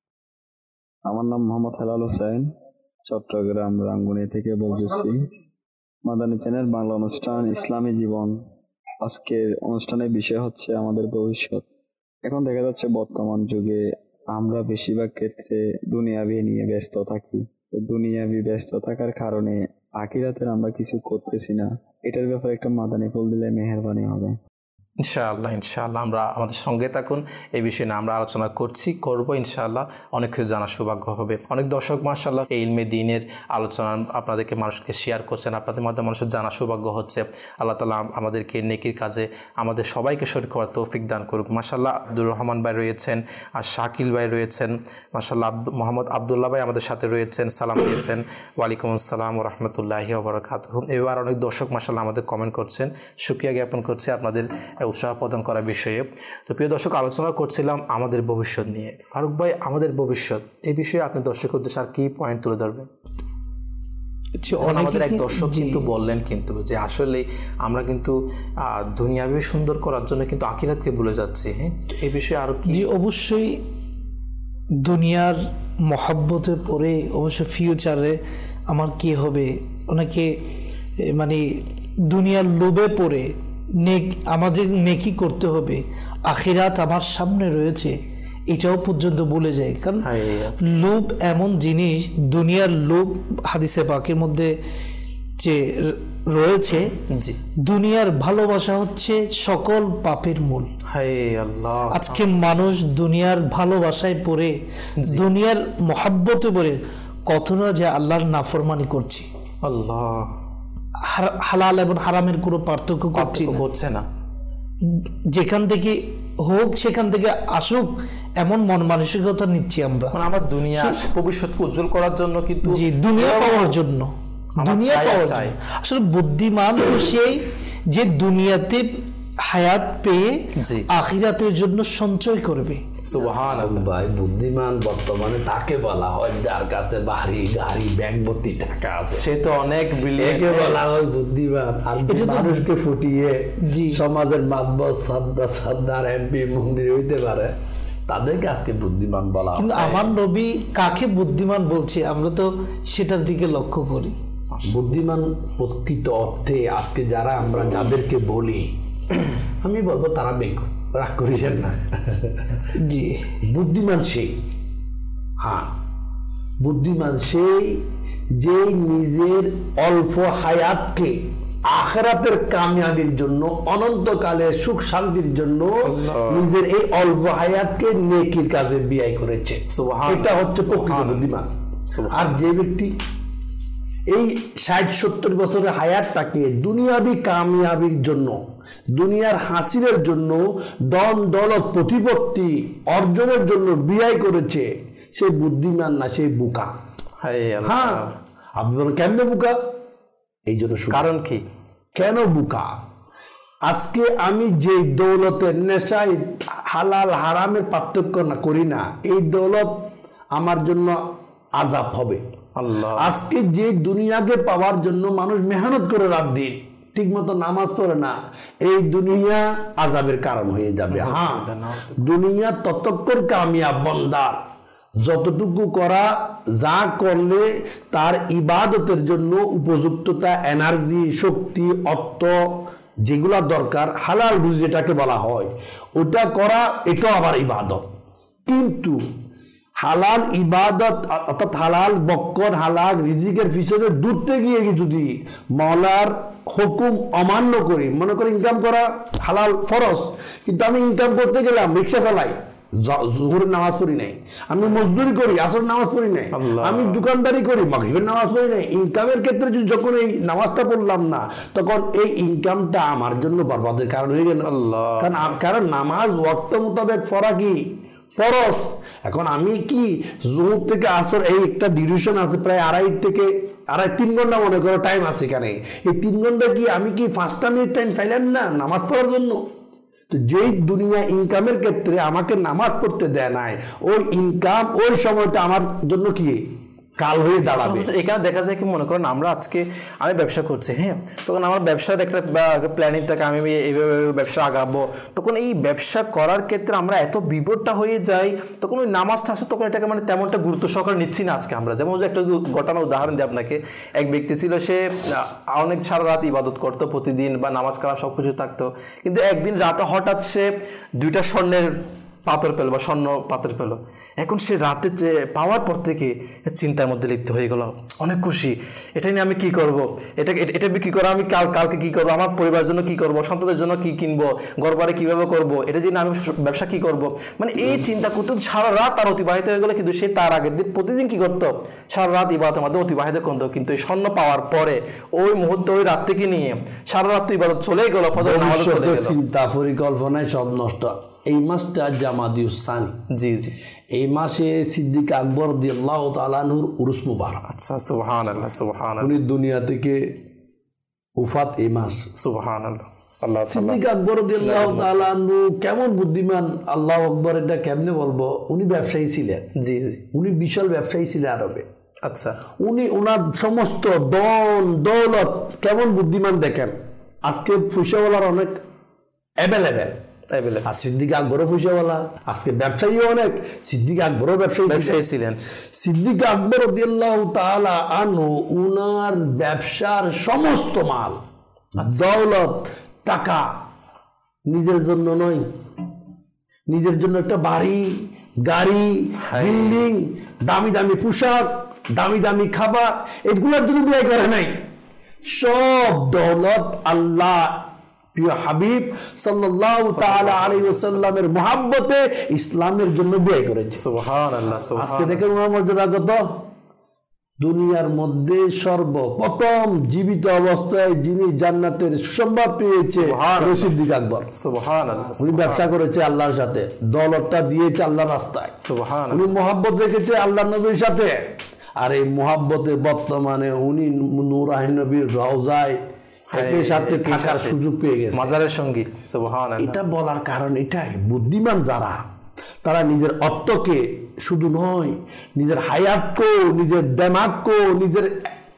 আমার নাম মোহাম্মদ হেলাল হোসেন, চট্টগ্রাম রাঙ্গুনি থেকে বলতেছি। মাদানী চ্যানেল বাংলা অনুষ্ঠান ইসলামী জীবন। আজকের অনুষ্ঠানের বিষয় হচ্ছে আমাদের ভবিষ্যৎ। এখন দেখা যাচ্ছে বর্তমান যুগে আমরা বেশিরভাগ ক্ষেত্রে দুনিয়াবি নিয়ে ব্যস্ত থাকি। দুনিয়াবি ব্যস্ত থাকার কারণে আখিরাতের আমরা কিছু করতেছি না। এটার ব্যাপারে একটা মাদানী ফুল দিলে মেহেরবানি হবে। ইনশাআল্লাহ ইনশাআল্লাহ আমরা আমাদের সঙ্গে থাকুন, এই বিষয়ে না আমরা আলোচনা করছি করব ইনশাআল্লাহ, অনেক কিছু জানার সৌভাগ্য হবে। অনেক দর্শক মাশাআল্লাহ এই ইলমে দ্বীনের আলোচনা আপনাদেরকে মানুষকে শেয়ার করছেন, আপনাদের মাধ্যমে মানুষের জানার সৌভাগ্য হচ্ছে। আল্লাহ তাআলা আমাদেরকে নেকির কাজে আমাদের সবাইকে শরীক হওয়ার তৌফিক দান করুক। মাশাআল্লাহ আব্দুর রহমান ভাই রয়েছেন, আর শাকিল ভাই রয়েছেন, মাশাআল্লাহ মোহাম্মদ আবদুল্লাহ ভাই আমাদের সাথে রয়েছেন, সালাম দিয়েছেন। ওয়ালাইকুম আসসালাম ওয়া রাহমাতুল্লাহি ওয়া বারাকাতুহু। এবার অনেক দর্শক মাশাআল্লাহ আমাদের কমেন্ট করছেন, শুকরিয়া জ্ঞাপন করছি আপনাদের উৎসাহ প্রদান করার বিষয়ে। তো প্রিয় দর্শক, আলোচনা করছিলাম আমাদের ভবিষ্যৎ নিয়ে। ফারুক ভাই, আমাদের ভবিষ্যৎ এই বিষয়ে আপনি দর্শক উদ্দেশ্যে আর কি পয়েন্ট তুলে ধরবেন? আমাদের এক দর্শক কিন্তু বললেন কিন্তু যে আসলে আমরা কিন্তু দুনিয়াবি সুন্দর করার জন্য কিন্তু আখিরাতকে ভুলে যাচ্ছি। হ্যাঁ, এই বিষয়ে আরো কি? অবশ্যই দুনিয়ার মহাব্বতে পড়ে অবশ্যই ফিউচারে আমার কি হবে, অনেকে মানে দুনিয়ার লোভে পড়ে নেক আমাদের নেকি করতে হবে, আখিরাত আমার সামনে রয়েছে, এটাও পর্যন্ত বলে যায়। কারণ লোভ এমন জিনিস, দুনিয়ার লোভ হাদিসে পাকের মধ্যে যে রয়েছে, দুনিয়ার ভালোবাসা হচ্ছে সকল পাপের মূল। আজকে মানুষ দুনিয়ার ভালোবাসায় পড়ে, দুনিয়ার মহাব্বতে পড়ে কত না যে আল্লাহর নাফরমানি করছে। আল্লাহ হালাল এবং হারামের কোনো পার্থক্য করছে না, যেখান থেকে হোক সেখান থেকে আসুক এমন মন মানসিকতা নিচ্ছি আমরা। মানে আমার দুনিয়া ভবিষ্যৎকে উজ্জ্বল করার জন্য, কিন্তু জি দুনিয়া পাওয়ার জন্য, দুনিয়া পাওয়ার জন্য। আসলে বুদ্ধিমান তো সেই যে দুনিয়াতে হায়াত পেয়ে আখিরাতের জন্য সঞ্চয় করবে। সুবহানাল্লাহ। ভাই, বুদ্ধিমান বর্তমানে তাকে বলা হয় যার কাছে বাড়ি গাড়ি ব্যাংক ভর্তি টাকা আছে, সে তো অনেক ব্রিলিয়েন্ট বলা হয় বুদ্ধিমান। আর মানুষকে ফুটিয়ে সমাজের মাতবর সর্দার সর্দার এমপি মন্দির হইতে পারে, তাদেরকে আজকে বুদ্ধিমান বলা হয়। কিন্তু আমার নবী কাকে বুদ্ধিমান বলছে আমরা তো সেটার দিকে লক্ষ্য করি। বুদ্ধিমান প্রকৃত অর্থে আজকে যারা আমরা যাদেরকে বলি, আমি বলবো তারা বেকুব, রাগ করিয়েন না। জি, বুদ্ধিমান সেই, হ্যাঁ বুদ্ধিমান সেই যে নিজের অল্প হায়াতকে আখিরাতের কামিয়াবির জন্য, অনন্তকালের সুখ শান্তির জন্য নিজের এই অল্প হায়াতকে নেকির কাজে ব্যয় করেছে। এটা হচ্ছে প্রকৃত বুদ্ধিমান। আর যে ব্যক্তি এই ষাট সত্তর বছরের হায়াতটাকে দুনিয়াবি কামিয়াবির জন্য, দুনিয়ার হাসিলের জন্য, দন দৌলত প্রতিপত্তি অর্জনের জন্য ব্যয় করেছে, সে বুদ্ধিমান না, সেই বোকা। হ্যাঁ, আপনি বলেন কেন বোকা? এই জন্য কারণ কি, কেন বোকা? আজকে আমি যে দৌলতের নেশায় হালাল হারামের পার্থক্য না করি না, এই দৌলত আমার জন্য আযাব হবে। আজকে যে দুনিয়াকে পাওয়ার জন্য মানুষ মেহনত করে রাত দিন, ঠিক মতো নামাজ পড়ে না, এই দুনিয়া আযাবের কারণ হয়ে যাবে। হ্যাঁ, দুনিয়া ততক্ষণ কামিয়াব বান্দার যতটুকু করা, যা করলে তার ইবাদতের জন্য উপযুক্ততা, এনার্জি, শক্তি, অর্থ যেগুলা দরকার, হালাল রুজি যেটাকে বলা হয়, ওটা করা, এটাও আবার ইবাদত। কিন্তু হালাল ইবাদত অর্থাৎ হালাল বক্কর, হালাল রিজিকের পিছনে দূরতে গিয়ে যদি মওলার হুকুম অমান্য করি, মনে করি ইনকাম করা হালাল ফরজ, কিন্তু আমি ইনকাম করতে গেলাম রিক্সা চালাই, জোহরের নামাজ পড়ি নাই, আমি মজদুরি করি, আসরের নামাজ পড়ি নাই, আমি দোকানদারি করি, মাগরিবের নামাজ পড়ি নাই, ইনকামের ক্ষেত্রে যখন এই নামাজটা পড়লাম না, তখন এই ইনকামটা আমার জন্য বরবাদের কারণ হয়ে গেল। কারণ কারণ নামাজ ওয়াক্ত মোতাবেক পড়া কি ফরজ। এখন আমি কি জোহর থেকে আসর এই একটা ডিউরেশন আছে প্রায় আড়াই থেকে আড়াই তিন ঘন্টা মনে করো টাইম আছে এখানে, এই তিন ঘন্টা কি আমি কি পাঁচটা মিনিট টাইম পাইলাম না নামাজ পড়ার জন্য? তো যেই দুনিয়া ইনকামের ক্ষেত্রে আমাকে নামাজ পড়তে দেয় নাই, ওই ইনকাম ওই সময়টা আমার জন্য কি কাল হয়ে দাঁড়াবে। এখানে দেখা যায় কি, মনে করেন আমরা আজকে আমি ব্যবসা করছি, হ্যাঁ, তখন আমার ব্যবসার একটা প্ল্যানিং থাকে, আমি এইভাবে ব্যবসা আগাবো, তখন এই ব্যবসা করার ক্ষেত্রে আমরা এত বিপদটা হয়ে যাই, তখন ওই নামাজটা আসে তখন এটাকে মানে তেমনটা গুরুত্ব সহকারে নিচ্ছি না আজকে আমরা। যেমন একটা ঘটনা উদাহরণ দিই আপনাকে, এক ব্যক্তি ছিল, সে অনেক সারা রাত ইবাদত করতো প্রতিদিন, বা নামাজ কালাম সব কিছু থাকতো, কিন্তু একদিন রাতে হঠাৎ সে দুইটা স্বর্ণের পাথর পেল বা স্বর্ণ পাথর পেল। এখন সে রাতে যে পাওয়ার পর থেকে চিন্তার মধ্যে লিপ্ত হয়ে গেল, অনেক খুশি, এটা নিয়ে আমি কি করব, এটা এটা বিক্রি করে আমি কাল কালকে কি করব, আমার পরিবারের জন্য কি করব, সন্তানদের জন্য কি কিনবো, ঘরবাড়ি কিভাবে করব, এটা জেনে আমি ব্যবসা কি করব, মানে এই চিন্তা করতে সারা রাত তার অতিবাহিত হয়ে গেলো। কিন্তু সে তার আগের দিন প্রতিদিন কি করতো, সারা রাত ইবাদতের মধ্যে অতিবাহিত করতো, কিন্তু এই স্বর্ণ পাওয়ার পরে ওই মুহূর্তে ওই রাত থেকে নিয়ে সারা রাত ইবাদত চলে গেল, ফজর নামাজ চলে গেল, চিন্তা পরিকল্পনায় সব নষ্ট। এই মাসটা জামাদিউসানি, জি জি, এই মাসে সিদ্দিক আকবর রাদিয়াল্লাহু তাআলা আনহুর উরুস মুবারক। আচ্ছা, সুবহানাল্লাহ সুবহানাল্লাহ, উনি দুনিয়া থেকে উফাত এই মাস, সুবহানাল্লাহ। আল্লাহ সিদ্দিক আকবর রাদিয়াল্লাহু তাআলা আনহু কেমন বুদ্ধিমান, আল্লাহু আকবার, এটা কেমনে বলবো, উনি ব্যবসায়ী ছিলেন, জি জি, উনি বিশাল ব্যবসায়ী ছিলেন আরবে। আচ্ছা, উনি ওনার সমস্ত দন দৌলত কেমন বুদ্ধিমান দেখেন, আজকে পয়সাওয়ালার অনেক অ্যাভেলেবেল, আর সিদ্দিক আকবরও পয়সাওয়ালা, আজকে ব্যবসায়ী অনেক, সিদ্দিক আকবরও ব্যবসায়ী ব্যবসায়ী ছিলেন। সিদ্দিক আকবর রাদিয়াল্লাহু তাআলা আনহু উনার ব্যবসার সমস্ত মাল দৌলত টাকা নিজের জন্য নয়, নিজের জন্য একটা বাড়ি গাড়ি বিল্ডিং দামি দামি পোশাক দামি দামি খাবার এগুলোর জন্য ব্যয় করে নাই, সব দৌলত আল্লাহ প্রিয় হাবিব সাল্লাল্লাহু তাআলা আলাইহি ওয়াসাল্লামের মহব্বতে ইসলামের জন্য ব্যয় করেছে। সুবহানাল্লাহ। আজকে দেখেন ওনার মর্যাদা কত, দুনিয়ার মধ্যে সর্বপ্রথম জীবিত অবস্থায় যিনি জান্নাতের সুসংবাদ পেয়েছে সিদ্দিক আকবর, সুবহানাল্লাহ। উনি ব্যবসা করেছে আল্লাহর সাথে, দৌলতটা দিয়েছে আল্লাহর রাস্তায়, সুবহানাল্লাহ। উনি মহব্বত রেখেছে আল্লাহর নবীর সাথে, আর এই মহব্বতে বর্তমানে উনি নূরানী নবীর রওজায় এর সাথে থাকার সুযোগ পেয়ে গেছে, মাজারের সঙ্গী, সুবহানাল্লাহ। এটা বলার কারণ এটাই, বুদ্ধিমান যারা তারা নিজের অর্থকে শুধু নয়, নিজের হায়াতকেও, নিজের দেমাগকেও, নিজের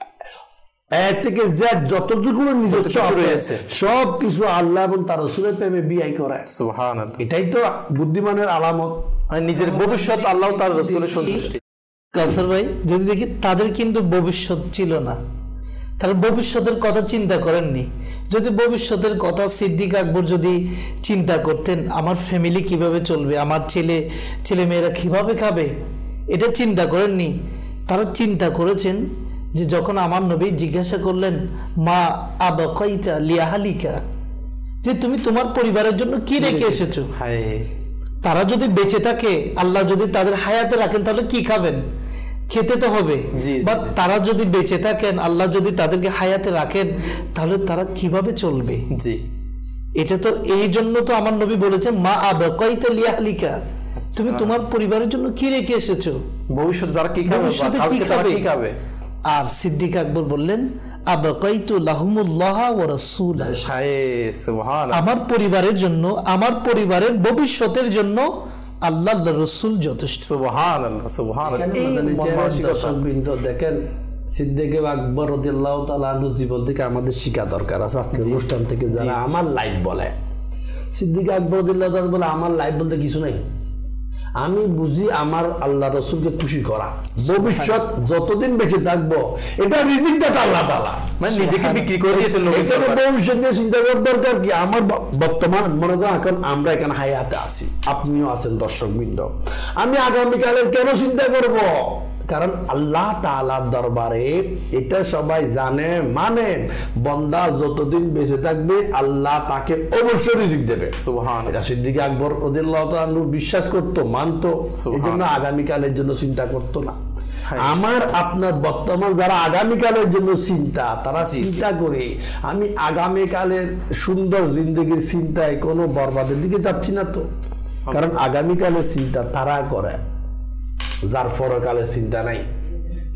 এ থেকে জেড যতটুকু নিজের রয়েছে সব কিছু আল্লাহ এবং তার রাসূলের প্রেমে বিয়াই করে, সুবহানাল্লাহ। এটাই তো বুদ্ধিমানের আলামত, মানে নিজের ভবিষ্যৎ আল্লাহ তার রাসূলের সন্তুষ্টি। কাউসার ভাই, যদি দেখি তাদের কিন্তু ভবিষ্যৎ ছিল না, তারা ভবিষ্যতের কথা চিন্তা করেননি। যদি ভবিষ্যতের কথা সিদ্দিক আকবর যদি চিন্তা করতেন, আমার ফ্যামিলি কিভাবে চলবে, আমার ছেলে ছেলে মেয়েরা কিভাবে খাবে, এটা চিন্তা করেননি। তারা চিন্তা করেছেন যে যখন আমার নবী জিজ্ঞাসা করলেন মা আবাকাইতা লিআহলিকা, যে তুমি তোমার পরিবারের জন্য কি রেখে এসেছো, তারা যদি বেঁচে থাকে, আল্লাহ যদি তাদের হায়াতে রাখেন, তাহলে কি খাবেন, খেতে তো হবে, বা তারা যদি বেঁচে থাকেন, আল্লাহ যদি তাদেরকে হায়াতে রাখেন, তাহলে তারা কিভাবে চলবে। জি, এটা তো এই জন্য তো আমার নবী বলেছেন মা আবাকাইতা লিআহলিকা, তুমি তোমার পরিবারের জন্য কি রেখে এসেছো, ভবিষ্যতে তারা কি খাবে, ভবিষ্যতে কি খাবে। আর সিদ্দিক আকবর বললেন আবাকাইতু লাহুমুল্লাহ ওয়া রাসূলা, সুবহানাল্লাহ, আমার পরিবারের জন্য, আমার পরিবারের ভবিষ্যতের জন্য আল্লাহ আল্লাহর রাসূল যথেষ্ট, সুবহানাল্লাহ সুবহানাল্লাহ। এই দর্শকবৃন্দ দেখেন, সিদ্দিক আকবর রাদিয়াল্লাহু তাআলা আনহু জীবন থেকে আমাদের শিক্ষা দরকার আছে। আজকে অনুষ্ঠান থেকে যারা আমার লাইফ বলে, সিদ্দিক আকবর রাদিয়াল্লাহু তাআলা বলে আমার লাইফ বলতে কিছু নাই, আমি বুঝি আমার আল্লাহ রাসূলকে খুশি করা, ভবিষ্যৎ যতদিন বেঁচে থাকবো এটা রিজিক দাতা আল্লাহ তাআলা, মানে নিজেকে বিক্রি করে দিয়েছেন, ভবিষ্যৎ নিয়ে চিন্তা করার দরকার কি। আমার বর্তমান মনে করেন এখন আমরা এখানে হায়াতে আছি, আপনিও আছেন দর্শকবৃন্দ, আমি আগামীকালের কেন চিন্তা করব, কারণ আল্লাহ তাআলার দরবারে এটা সবাই জানে মানে বান্দা যতদিন বেঁচে থাকবে আল্লাহ তাকে অবশ্যই রিজিক দেবে, সুবহানাল্লাহ। এটা সিদ্দিক আকবর রাদিয়াল্লাহু তাআলা বিশ্বাস করতো, মানতো, এজন্য আগামীকালের জন্য চিন্তা করতো না। আমার আপনার বর্তমান যারা আগামীকালের জন্য চিন্তা, তারা চিন্তা করে আমি আগামীকালের সুন্দর জিন্দেগির চিন্তায় কোনো বরবাদের দিকে যাচ্ছি না তো, কারণ আগামীকালের চিন্তা তারা করে যার পরকালের চিন্তা নাই।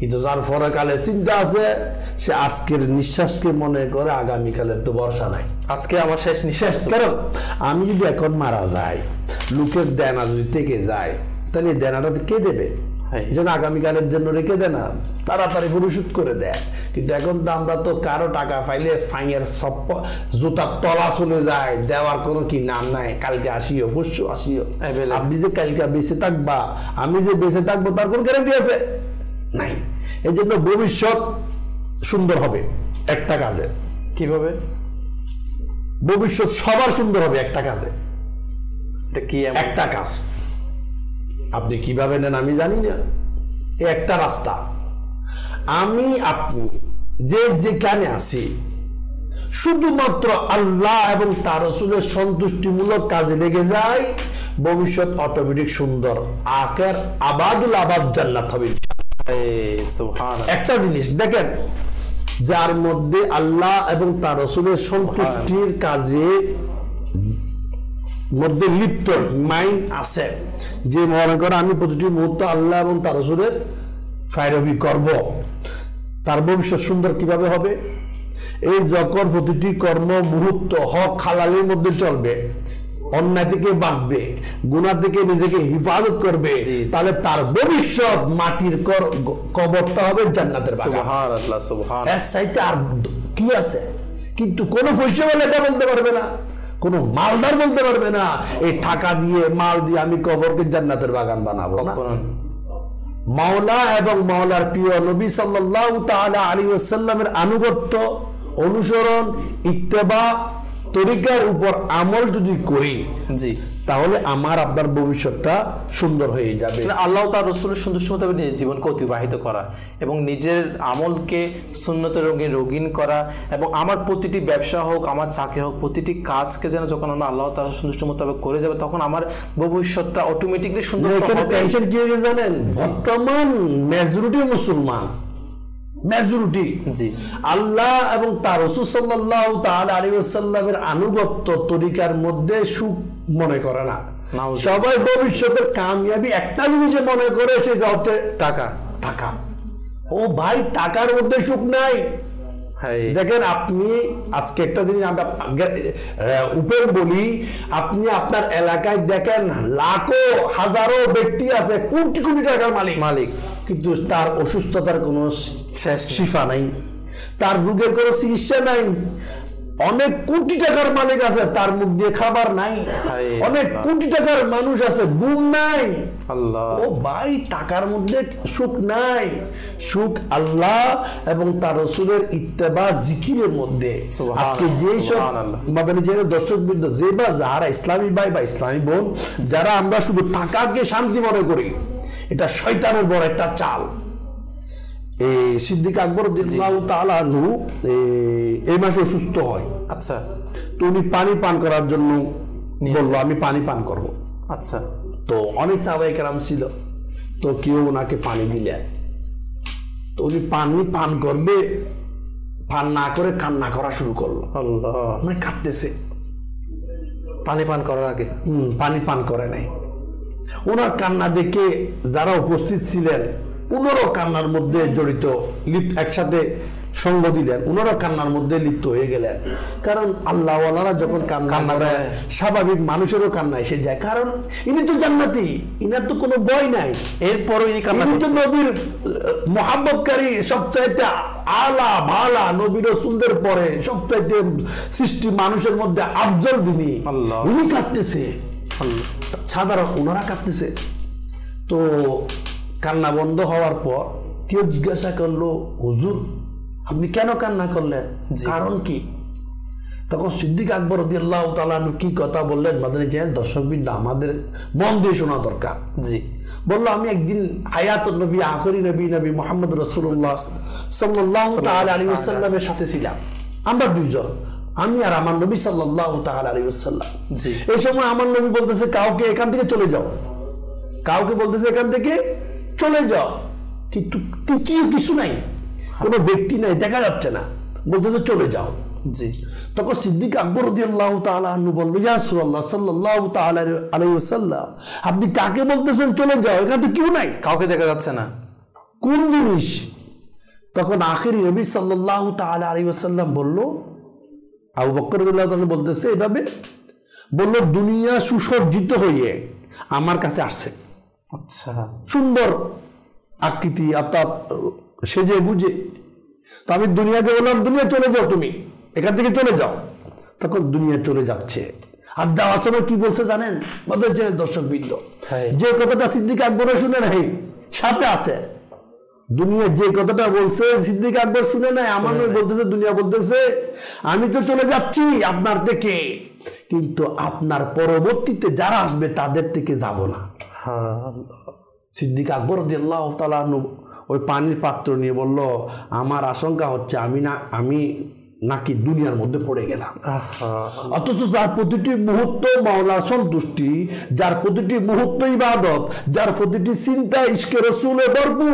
কিন্তু যার পরকালে চিন্তা আছে সে আজকের নিঃশ্বাসকে মনে করে আগামীকালের তো ভরসা নাই। আজকে আমার শেষ নিঃশ্বাস, কারণ আমি যদি এখন মারা যাই, লোকের দেনা যদি থেকে যায়, তাহলে এই দেনাটা কে দেবে? এই জন্য আগামীকালের জন্য রেখে দেয় না, তাড়াতাড়ি পরিশোধ করে দেয়। কিন্তু এখন তো আমরা তো কারো টাকা পাইলে ফাইনের সব জুতার তলা চলে যায়, দেওয়ার কোনো কি নাম নাই। কালকে আসিও, পরশু আসিও, আপনি যে কালকে বেঁচে থাকবা, আমি যে বেঁচে থাকবো তার কোনো গ্যারান্টি আছে নাই। এই জন্য ভবিষ্যৎ সুন্দর হবে একটা কাজে। কিভাবে ভবিষ্যৎ সবার সুন্দর হবে? একটা কাজে। এটা কি? একটা কাজ। আপনি কিভাবে নেন আমি জানি না, একটা রাস্তা। আমি আপনি যে যেখানে আছি শুধুমাত্র আল্লাহ এবং তার রাসূলের সন্তুষ্টিমূলক কাজে লেগে যায়, ভবিষ্যৎ অটোমেটিক সুন্দর, আখের আবাদুল আবাদ জান্নাত হবে। একটা জিনিস দেখেন, যার মধ্যে আল্লাহ এবং তার রাসূলের সন্তুষ্টির কাজে মধ্যে লিপ্ত মাইন্ড আছে, যে মনে করে আমি প্রতিটি মুহূর্তে আল্লাহ এবং তার রাসূলের ফায়রবি করব, তার ভবিষ্যৎ সুন্দর কিভাবে হবে? এই যখন প্রতিটি কর্ম মুহূর্ত হক হালালের মধ্যে চলবে, অন্যায় থেকে বাঁচবে, গুনাহ থেকে নিজেকে হেফাজত করবে, তাহলে তার ভবিষ্যৎ মাটির কবরটা হবে জান্নাতের বাগান। সুবহানাল্লাহ, সুবহানাল্লাহ। এর চাইতে আর কি আছে? কিন্তু কোন পয়সা বলে এটা বলতে পারবে না, কোন মালদার বলতে পারবে না এই টাকা দিয়ে মাল দিয়ে আমি কবরকে জান্নাতের বাগান বানাবো না। মাওলা এবং মাওলার প্রিয় নবী সাল্লাল্লাহু তাআলা আলাইহি ওয়াসাল্লামের আনুগত্য, অনুসরণ, ইত্তেবা, তরিকার উপর আমল যদি করি, জি, তাহলে আমার আপনার ভবিষ্যৎটা সুন্দর হয়ে যাবে। আল্লাহ তার রাসূলের সন্তুষ্টি মোতাবেক নিজের জীবনকে অতিবাহিত করা এবং নিজের আমলকে সুন্নতের রঙে রঙিন করা, এবং আমার প্রতিটি ব্যবসা হোক, আমার চাকরি হোক, প্রতিটি কাজকে যেন যখন আমরা আল্লাহ তার সন্তুষ্টি মোতাবেক করে যাবে, তখন আমার ভবিষ্যৎটা অটোমেটিকলি সুন্দর হবে। টেনশন কি হয়ে জানেন? বর্তমান মেজরিটি মুসলমান, মেজরিটি জি আল্লাহ এবং তার রাসূল সাল্লাল্লাহু তাআলা আলাইহি ওয়াসাল্লামের আনুগত্য তরিকার মধ্যে সুখ মনে করে না। সবাই ভবিষ্যতের কামিয়াবি একটা জিনিস মনে করে, সেটা হচ্ছে টাকা। টাকা ও ভাই, টাকার মধ্যে সুখ নাই। দেখেন, আপনি আজকে একটা জিনিস আমরা উপর বলি, আপনি আপনার এলাকায় দেখেন লাখো হাজারো ব্যক্তি আছে, কোটি কোটি টাকার মালিক মালিক কিন্তু তার অসুস্থতার কোনো শিফা নাই, তার রোগের কোনো চিকিৎসা নাই। অনেক কোটি টাকার মালিক আছে, তার মুখ দিয়ে খাবার নাই। অনেক কোটি টাকার মানুষ আছে, ঘুম নাই। আল্লাহ ও ভাই, টাকার মধ্যে সুখ নাই। সুখ আল্লাহ এবং তার রাসূলের ইত্তেবা জিকিরের মধ্যে। আজকে যে সব মাদানী চ্যানেল দর্শকবৃন্দ, যে বা যারা ইসলামী ভাই বা ইসলামী বোন, যারা আমরা শুধু টাকাকে শান্তি মনে করি, এটা শয়তানের বড় একটা চাল। এই সিদ্দিক আকবর রাদিয়াল্লাহু তাআলা আনহু এই মাসে অসুস্থ হয়। আচ্ছা, তো উনি পানি পান করার জন্য বললো, আমি পানি পান করব। আচ্ছা, তো অনেক সাহাবায়ে কেরাম ছিল, তো কেউ ওনাকে পানি দিলেন, তো উনি পানি পান করবে, পান না করে কান্না করা শুরু করলো। আল্লাহ, মানে কাঁদতেছে পানি পান করার আগে। হম পানি পান করে নাই। ওনার কান্না দেখে যারা উপস্থিত ছিলেন, উনারও কান্নার মধ্যে জড়িত, লিপ্ত, একসাথে সঙ্গ দিলেন, উনারও কান্নার মধ্যে লিপ্ত হয়ে গেলেন। কারণ আল্লাহ ওয়ালারা যখন কান্না করে, স্বাভাবিক মানুষেরও কান্না এসে যায়, কারণ ইনি তো জান্নাতি, ইনার তো কোনো ভয় নাই। এরপরও ইনি কান্না করছেন। ইনি তো নবীর মহাব্বতকারী, সবচাইতে আলা ভালা নবী রাসূলদের পরে সবচাইতে সৃষ্টি মানুষের মধ্যে আফজল যিনি, ইনি কাঁদতেছে। সাধারণ ওনারা কাঁদতেছে। তো কান্না বন্ধ হওয়ার পর কেউ জিজ্ঞাসা করলো, হুজুর আপনি কেন কান্না করলেন, কারণ কি? তখন সিদ্দিক আকবর রাদিয়াল্লাহু তাআলা আনহু কি কথা বললেন, মাদানী চ্যানেল দর্শকবৃন্দ আমাদের মন দিয়ে শোনা দরকার। জি বললো, আমি একদিন হায়াতুন নবী, আখরি নবী, নবী মুহাম্মদ রাসূলুল্লাহ সাল্লাল্লাহু তাআলা আলাইহি ওয়াসাল্লামের সাথে ছিলাম, আমরা দুইজন, আমি আর আমার নবী সাল্লাল্লাহু তাআলা আলাইহি ওয়াসাল্লাম। জি এই সময় আমার নবী বলতেছে, কাউকে এখান থেকে চলে যাও, কাউকে বলতেছে এখান থেকে চলে যাও, কিন্তু তৃতীয় কিছু নাই, কোনো ব্যক্তি নাই, দেখা যাচ্ছে না, বলতেছে চলে যাও। জি তখন সিদ্দিক আকবর রাদিয়াল্লাহু তাআলা আনহু বলল, ইয়া রাসূলুল্লাহ সাল্লাল্লাহু তাআলা আলাইহি ওয়াসাল্লাম, আপনি কাকে বলতেছেন চলে যাও, এখানে তো কেউ নাই, কাউকে দেখা যাচ্ছে না। কোন জিনিস? তখন আখির নবী সাল্লাল্লাহু তাআলা আলাইহি ওয়াসাল্লাম বলল, আবু বকর রাদিয়াল্লাহু তাআলা বলতেছে এভাবে বলল, দুনিয়া সুসজ্জিত হয়ে আমার কাছে আসছে। আচ্ছা, সুন্দর আকৃতি, অর্থাৎ সেজে গুজে। তো আমি দুনিয়াকে বললাম, দুনিয়া চলে যাও, তুমি এখান থেকে চলে যাও। তখন দুনিয়া চলে যাচ্ছে। আর যাওয়ার সময় কি বলছে জানেন আমাদের যে দর্শক বৃন্দ? যে কথাটা সিদ্দিক আকবর শুনে নাই, সাথে আছে দুনিয়া যে কথাটা বলছে সিদ্দিক আকবর শুনে নাই, আমার নয় বলতেছে, দুনিয়া বলতেছে আমি তো চলে যাচ্ছি আপনার থেকে, কিন্তু আপনার পরবর্তীতে যারা আসবে তাদের থেকে যাব না। সিদ্দিক আকবর রাদিয়াল্লাহু তাআলা ওই পানির পাত্র নিয়ে বলল, আমার আশঙ্কা হচ্ছে আমি না আমি নাকি দুনিয়ার মধ্যে পড়ে গেলাম। অথচ যার প্রতিটি মুহূর্ত মাওলার সন্তুষ্টি, যার প্রতিটি মুহূর্ত ইবাদত, যার প্রতিটি চিন্তা ইশকে রাসূলে ভরপুর,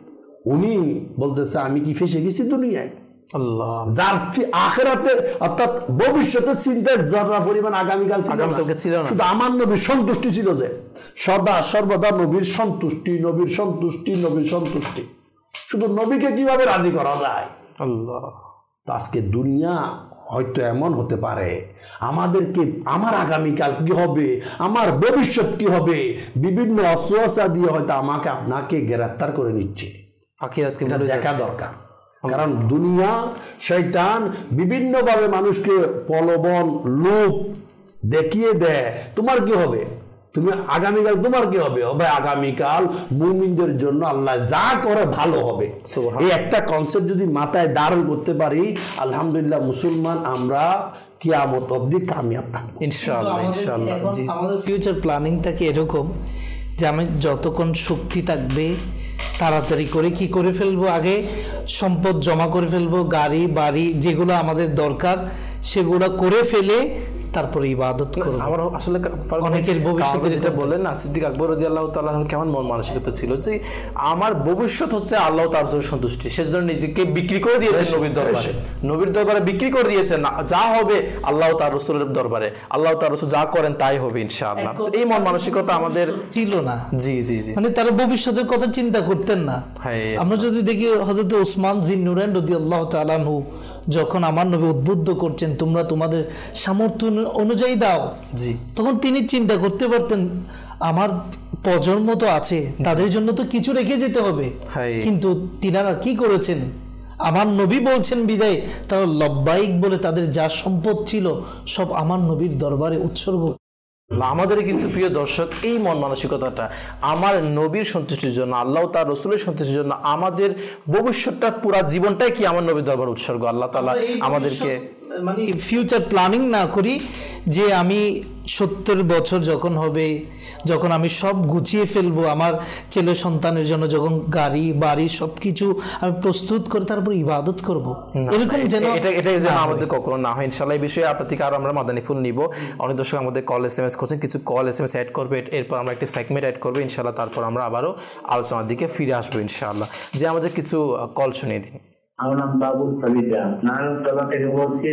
উনি বলতেছে আমি কি ফেসে গেছি দুনিয়ায়? আল্লাহ। যার আখিরাতে অর্থাৎ ভবিষ্যতের চিন্তায় যারা পরিমাণ আগামীকাল ছিল না, শুধু আমার নবীর সন্তুষ্টি ছিল, যে সদা সর্বদা নবীর সন্তুষ্টি, নবীর সন্তুষ্টি, নবীর সন্তুষ্টি। শুধু নবীকে কিভাবে রাজি করা যায়? আল্লাহ। আজকে দুনিয়া হয়তো এমন হতে পারে আমাদেরকে, আমার আগামীকাল কি হবে, আমার ভবিষ্যৎ কি হবে, বিভিন্ন অসুয়াশা দিয়ে হয়তো আমাকে আপনাকে গ্রেফতার করে নিচ্ছে। আখিরাতকে দেখা দরকার। কারণ দুনিয়া শয়তান বিভিন্ন ভাবে মানুষকে প্রলোভন, লোভ দেখিয়ে দেয়। তোমার কি হবে, তুমি আগামীকাল তোমার কি হবে? হবে আগামীকাল মুমিনদের জন্য আল্লাহ যা করে ভালো হবে। এই একটা কনসেপ্ট যদি মাথায় ধারণ করতে পারি, আলহামদুলিল্লাহ মুসলমান আমরা কিয়ামত অবধি কামিয়াব থাকবো ইনশাআল্লাহ। ইনশাআল্লাহ আমাদের ফিউচার প্ল্যানিংটাকে এরকম যে আমি যতক্ষণ শক্তি থাকবে তাড়াতাড়ি করে কি করে ফেলবো, আগে সম্পদ জমা করে ফেলবো, গাড়ি বাড়ি যেগুলো আমাদের দরকার সেগুলো করে ফেলে তারপরে ইবাদত করব। আমার আসলে অনেকের ভবিষ্যতে যেটা বললেন না, সিদ্দিক আকবর রাদিয়াল্লাহু তাআলা কেমন মন মানসিকতা ছিল যে আমার ভবিষ্যৎ হচ্ছে আল্লাহ তাআলার সন্তুষ্টি, সেজন্য নিজেকে বিক্রি করে দিয়েছেন নবীর দরবারে, নবীর দরবারে বিক্রি করে দিয়েছেন। যা হবে আল্লাহ তার রাসূলের দরবারে, আল্লাহ তার রাসূল যা করেন তাই হবে ইনশাআল্লাহ। এই মন মানসিকতা আমাদের ছিল না। জি জি জি মানে তারা ভবিষ্যতের কথা চিন্তা করতেন না। আমরা যদি দেখি হযরত ওসমান যিন্নুরাইন রাদিয়াল্লাহু তাআলা আনহু যখন আমার নবী উদ্বুদ্ধ করছেন তোমরা তোমাদের সামর্থ্য অনুযায়ী দাও, জি, তখন তিনি চিন্তা করতে পারতেন আমার প্রজন্ম তো আছে, তাদের জন্য তো কিছু রেখে যেতে হবে। কিন্তু তিনারা কি করেছেন, আমার নবী বলছেন বিদায় তারা লব্বাইক বলে তাদের যা সম্পদ ছিল সব আমার নবীর দরবারে উৎসর্গ। আমাদের কিন্তু প্রিয় দর্শক এই মন মানসিকতাটা আমার নবীর সন্তুষ্টির জন্য, আল্লাহ তার রসুলের সন্তুষ্টির জন্য আমাদের ভবিষ্যৎটা পুরা জীবনটাই কি আমার নবীর দরবার উৎসর্গ। আল্লাহ তাআলা আমাদেরকে মানে ফিউচার প্ল্যানিং না করি যে আমি সত্তর বছর যখন হবে, যখন আমি সব গুছিয়ে ফেলবো, আমার ছেলে সন্তানের জন্য যখন গাড়ি বাড়ি সবকিছু আমি প্রস্তুত করে তারপর ইবাদত করব, এরকম যেন এটা এটা যেন আমাদের কখনো না হয় ইনশাআল্লাহ। এই বিষয়ে আপনার থেকে আরো আমরা মাদানী ফুল নিব। অনেক দর্শক আমাদের কল এস এম এস করছেন, কিছু call S M S add করবে, এরপর আমরা একটি সেগমেন্ট অ্যাড করবো ইনশাআল্লাহ, তারপর আমরা আবারও আলোচনার দিকে ফিরে আসবো ইনশাআল্লাহ। যে আমাদের কিছু কল শুনিয়ে দিন। আমার নাম বাবুল ফরিদা, নারায়ণতলা থেকে বলছি।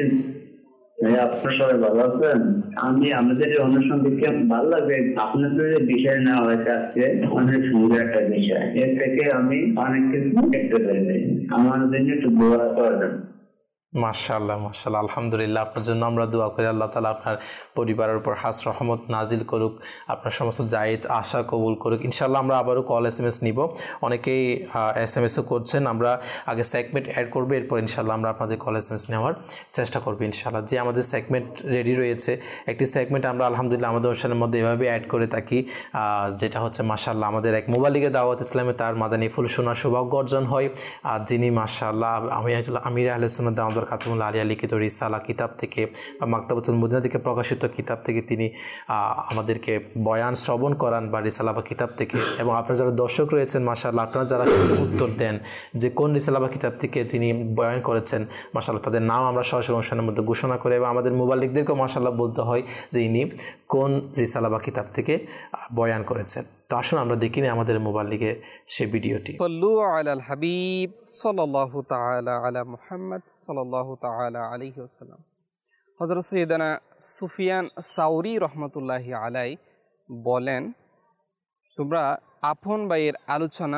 আপনার সবাই ভালো আছেন? আমি আমাদের এই অনুষ্ঠান দেখে ভালো লাগে, আপনাদের যে বিষয় নেওয়া হয়েছে আজকে অনেক সুন্দর একটা বিষয়, এর থেকে আমি অনেক কিছু দেখতে পেরেছি। আমার জন্য একটু দোয়া করবেন। মাশাআল্লাহ মাশাআল্লাহ, আলহামদুলিল্লাহ। আপনার জন্য আমরা দোয়া করি আল্লাহ তাআলা আপনার পরিবারের উপর হাস রহমত নাজিল করুক, আপনার সমস্ত জায়েজ আশা কবুল করুক ইনশাআল্লাহ। আমরা আবারও কল এস এম এস নিব, অনেকেই এস এম এসও করছেন। আমরা আগে সেগমেন্ট অ্যাড করবো, এরপর ইনশাআল্লাহ আমরা আপনাদের কল এস এম এস নেওয়ার চেষ্টা করবো ইনশাআল্লাহ। যে আমাদের সেগমেন্ট রেডি রয়েছে, একটি সেগমেন্ট আমরা আলহামদুলিল্লাহ আমাদের অনুষ্ঠানের মধ্যে এভাবে অ্যাড করে থাকি, যেটা হচ্ছে মাশাআল্লাহ আমাদের এক মুবাল্লিগে দাওয়াত ইসলামে তার মাদানী ফুল শোনার সৌভাগ্য অর্জন হয়। আর যিনি মাশাআল্লাহ আমি আমির আহলে সুন্নাত দাওয়াত খাতুমুল আলিয়া লিখিত রিসালা কিতাব থেকে বা মাকতাবাতুল মদিনা থেকে প্রকাশিত কিতাব থেকে তিনি আমাদেরকে বয়ান শ্রবণ করান বা রিসালা বা কিতাব থেকে। এবং আপনারা যারা দর্শক রয়েছেন মাশাআল্লাহ, আপনারা যারা উত্তর দেন যে কোন রিসালা বা কিতাব থেকে তিনি বয়ান করেছেন, মাশাআল্লাহ তাদের নাম আমরা সরাসরি অনুষ্ঠানের মধ্যে ঘোষণা করে এবং আমাদের মুবাল্লিকদেরকেও মাশাআল্লাহ বলতে হয় যে ইনি কোন রিসালা বা কিতাব থেকে বয়ান করেছেন। তো আসুন আমরা দেখিনি আমাদের মুবাল্লিগের সে ভিডিওটি। সাল্লু আলাল হাবিব সাল্লাল্লাহু তাআলা আলা মুহাম্মদ সাল্লাল্লাহু তাআলা আলাইহি ওয়াসাল্লাম। হযরত সাইয়েদানা সুফিয়ান সাউরি রহমাতুল্লাহি আলাই বলেন, তোমরা আপন ভাইয়ের আলোচনা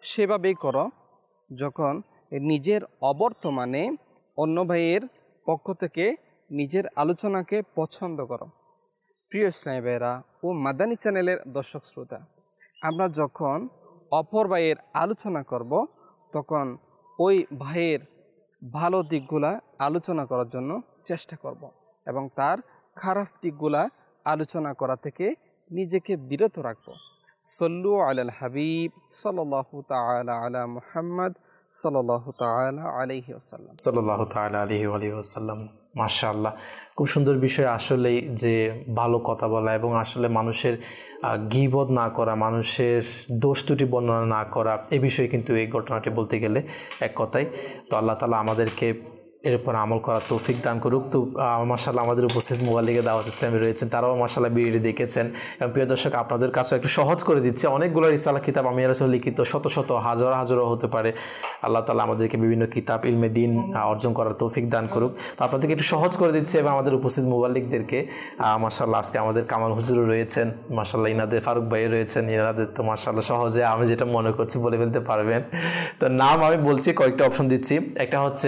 সেভাবেই করো যখন নিজের অবর্তমানে অন্য ভাইয়ের পক্ষ থেকে নিজের আলোচনাকে পছন্দ করো। প্রিয় ইসলামী ভাইয়েরা ও মাদানী চ্যানেলের দর্শক শ্রোতা, আমরা যখন অপর ভাইয়ের আলোচনা করব তখন ওই ভাইয়ের ভালো দিকগুলা আলোচনা করার জন্য চেষ্টা করব এবং তার খারাপ দিকগুলা আলোচনা করা থেকে নিজেকে বিরত রাখব। সল্লু আলাল হাবিব সাল্লাল্লাহু তাআলা আলা মুহাম্মদ সাল্লাল্লাহু তাআলা আলাইহি ওয়াসাল্লাম সাল্লাল্লাহু তাআলা আলাইহি ওয়াসাল্লাম। মাশাআল্লাহ, খুব সুন্দর বিষয় আসলেই, যে ভালো কথা বলা এবং আসলে মানুষের গীবত না করা, মানুষের দোষ ত্রুটি বর্ণনা না করা, এই বিষয়ে কিন্তু এই ঘটনাটি বলতে গেলে এক কথাই। তো আল্লাহ তাআলা আমাদেরকে এর উপর আমল করার তৌফিক দান করুক। তো মাশাআল্লাহ আমাদের উপস্থিত মুবাল্লিগে দাওয়াত ইসলামী রয়েছেন, তারাও মাশাআল্লাহ ভিডিওটি দেখেছেন। এবং প্রিয় দর্শক, আপনাদের কাছে একটু সহজ করে দিচ্ছে, অনেকগুলো রিসালা কিতাব আমি রাসূল লিখিত, শত শত হাজার হাজারও হতে পারে। আল্লাহ তাআলা আমাদেরকে বিভিন্ন কিতাব ইলমে দ্বীন অর্জন করার তৌফিক দান করুক। তো আপনাদেরকে একটু সহজ করে দিচ্ছে এবং আমাদের উপস্থিত মুবাল্লিগদেরকে মাশাআল্লাহ, আজকে আমাদের কামাল হুজুর রয়েছেন, মাশাআল্লাহ ইনাদের ফারুক ভাই রয়েছেন, ইনাদের তো মাশাআল্লাহ সহজে আমি যেটা মনে করছি বলে ফেলতে পারবেন। তো নাম আমি বলছি, কয়েকটা অপশন দিচ্ছি। একটা হচ্ছে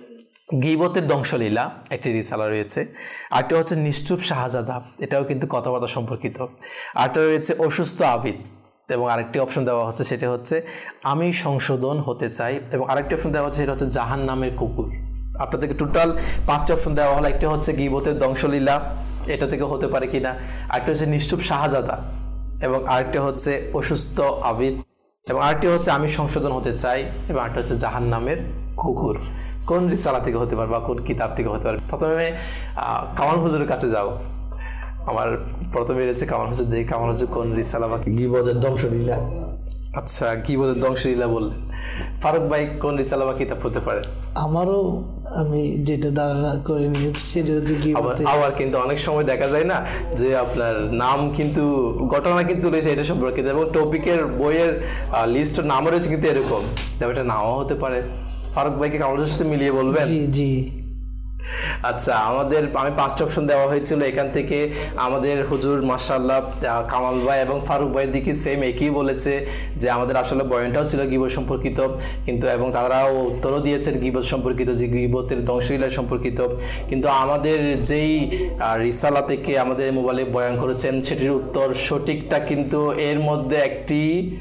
গীবতের ধ্বংসলীলা, একটি রিসালা রয়েছে। আরেকটা হচ্ছে নিশ্চুপ শাহজাদা, এটাও কিন্তু কথাবার্তা সম্পর্কিত। আরেকটা রয়েছে অসুস্থ আবিদ, এবং আরেকটি অপশন দেওয়া হচ্ছে সেটা হচ্ছে আমি সংশোধন হতে চাই, এবং আরেকটি অপশন দেওয়া হচ্ছে সেটা হচ্ছে জাহান নামের কুকুর। আপনাদেরকে টোটাল পাঁচটি অপশন দেওয়া হলো। একটা হচ্ছে গীবতের ধ্বংসলীলা, এটা থেকে হতে পারে কিনা, আরেকটা হচ্ছে নিশ্চুপ শাহজাদা, এবং আরেকটা হচ্ছে অসুস্থ আবিদ, এবং আরেকটি হচ্ছে আমি সংশোধন হতে চাই, এবং আরেকটা হচ্ছে জাহান নামের কুকুর। কোন রিসালা থেকে হতে পারে বা কোন কিতাব থেকে হতে পারে? প্রথমে কামাল হুজুরের কাছে যাও। আমার প্রথমে রয়েছে কামাল হুজুর, দেখি কামাল হুজুর কোন রিসালা বা গীবতের ধ্বংসলীলা। আচ্ছা, গীবতের ধ্বংসলীলা বললেন। ফারুক ভাই কোন রিসালা বা কিতাব হতে পারে? আমারও আমি যেটা ধারণা করে নিয়েছি সেটা হচ্ছে গীবতের। আবার কিন্তু অনেক সময় দেখা যায় না যে আপনার নাম কিন্তু ঘটনা কিন্তু রয়েছে এটা সম্পর্কিত, এবং টপিকের বইয়ের লিস্ট নামও রয়েছে কিন্তু এরকম, তবে এটা নাও হতে পারে। ফারুক ভাইকে কামালের সাথে মিলিয়ে বলবেন? জি জি। আচ্ছা, আমাদের আমি পাঁচটা অপশন দেওয়া হয়েছিল, এখান থেকে আমাদের হুজুর মাশাআল্লাহ কামাল ভাই এবং ফারুক ভাইয়ের দিকে সেম একই বলেছে যে আমাদের আসলে বয়ানটাও ছিল গীবত সম্পর্কিত, কিন্তু এবং তারাও উত্তরও দিয়েছেন গীবত সম্পর্কিত, যে গীবতের ধ্বংসলীলা সম্পর্কিত। কিন্তু আমাদের যেই রিসালা থেকে আমাদের মোবাইলে বয়ান করেছেন সেটির উত্তর সঠিকটা কিন্তু এর মধ্যে একটি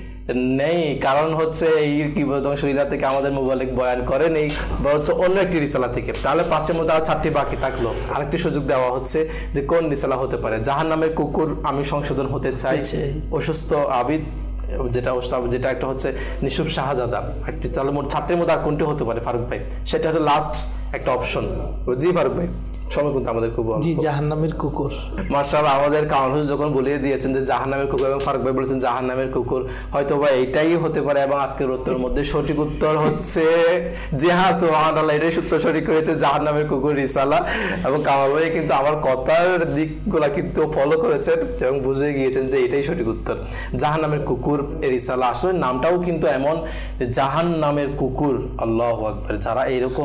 নেই, কারণ হচ্ছে এই গীবত ধ্বংসলীলা থেকে আমাদের মোবাইলে বয়ান করেন এই বরঞ্চ অন্য একটি রিসালা থেকে। তাহলে পাঁচের মধ্যে আর চারটি বাকি থাকলো। আরেকটি সুযোগ দেওয়া হচ্ছে যে কোন রিসালা হতে পারে। জাহান নামের কুকুর, আমি সংশোধন হতে চাই, অসুস্থ আবিদ, যেটা যেটা একটা হচ্ছে নিশুপ শাহজাদা, একটি। তাহলে মোট চারটির মধ্যে আর কোনটি হতে পারে ফারুক ভাই? সেটা হচ্ছে লাস্ট একটা অপশন। জি ফারুক ভাই, সময় কিন্তু আমাদের খুব জি জাহান্নামের কুকুর। মাশাআল্লাহ, আমাদের কামাল হুজুর যখন বলিয়ে দিয়েছেন যে জাহান্নামের কুকুর, এবং ফারুক ভাই বলেছেন জাহান্নামের কুকুর, হয়তো বা এইটাই হতে পারে। এবং আজকের উত্তরের মধ্যে সঠিক উত্তর হচ্ছে জি হ্যাঁ, সুবহানাল্লাহ, এটাই সত্য সঠিক হয়েছে, জাহান্নামের কুকুর রিসালা। এবং কামাল ভাই কিন্তু আমার কথার দিকগুলা কিন্তু ফলো করেছেন এবং বুঝে গিয়েছেন যে এটাই সঠিক উত্তর, জাহান্নামের কুকুর এই রিসালা। আসলে নামটাও কিন্তু এমন, জাহান্নামের কুকুর। আল্লাহু আকবার। যারা এরকম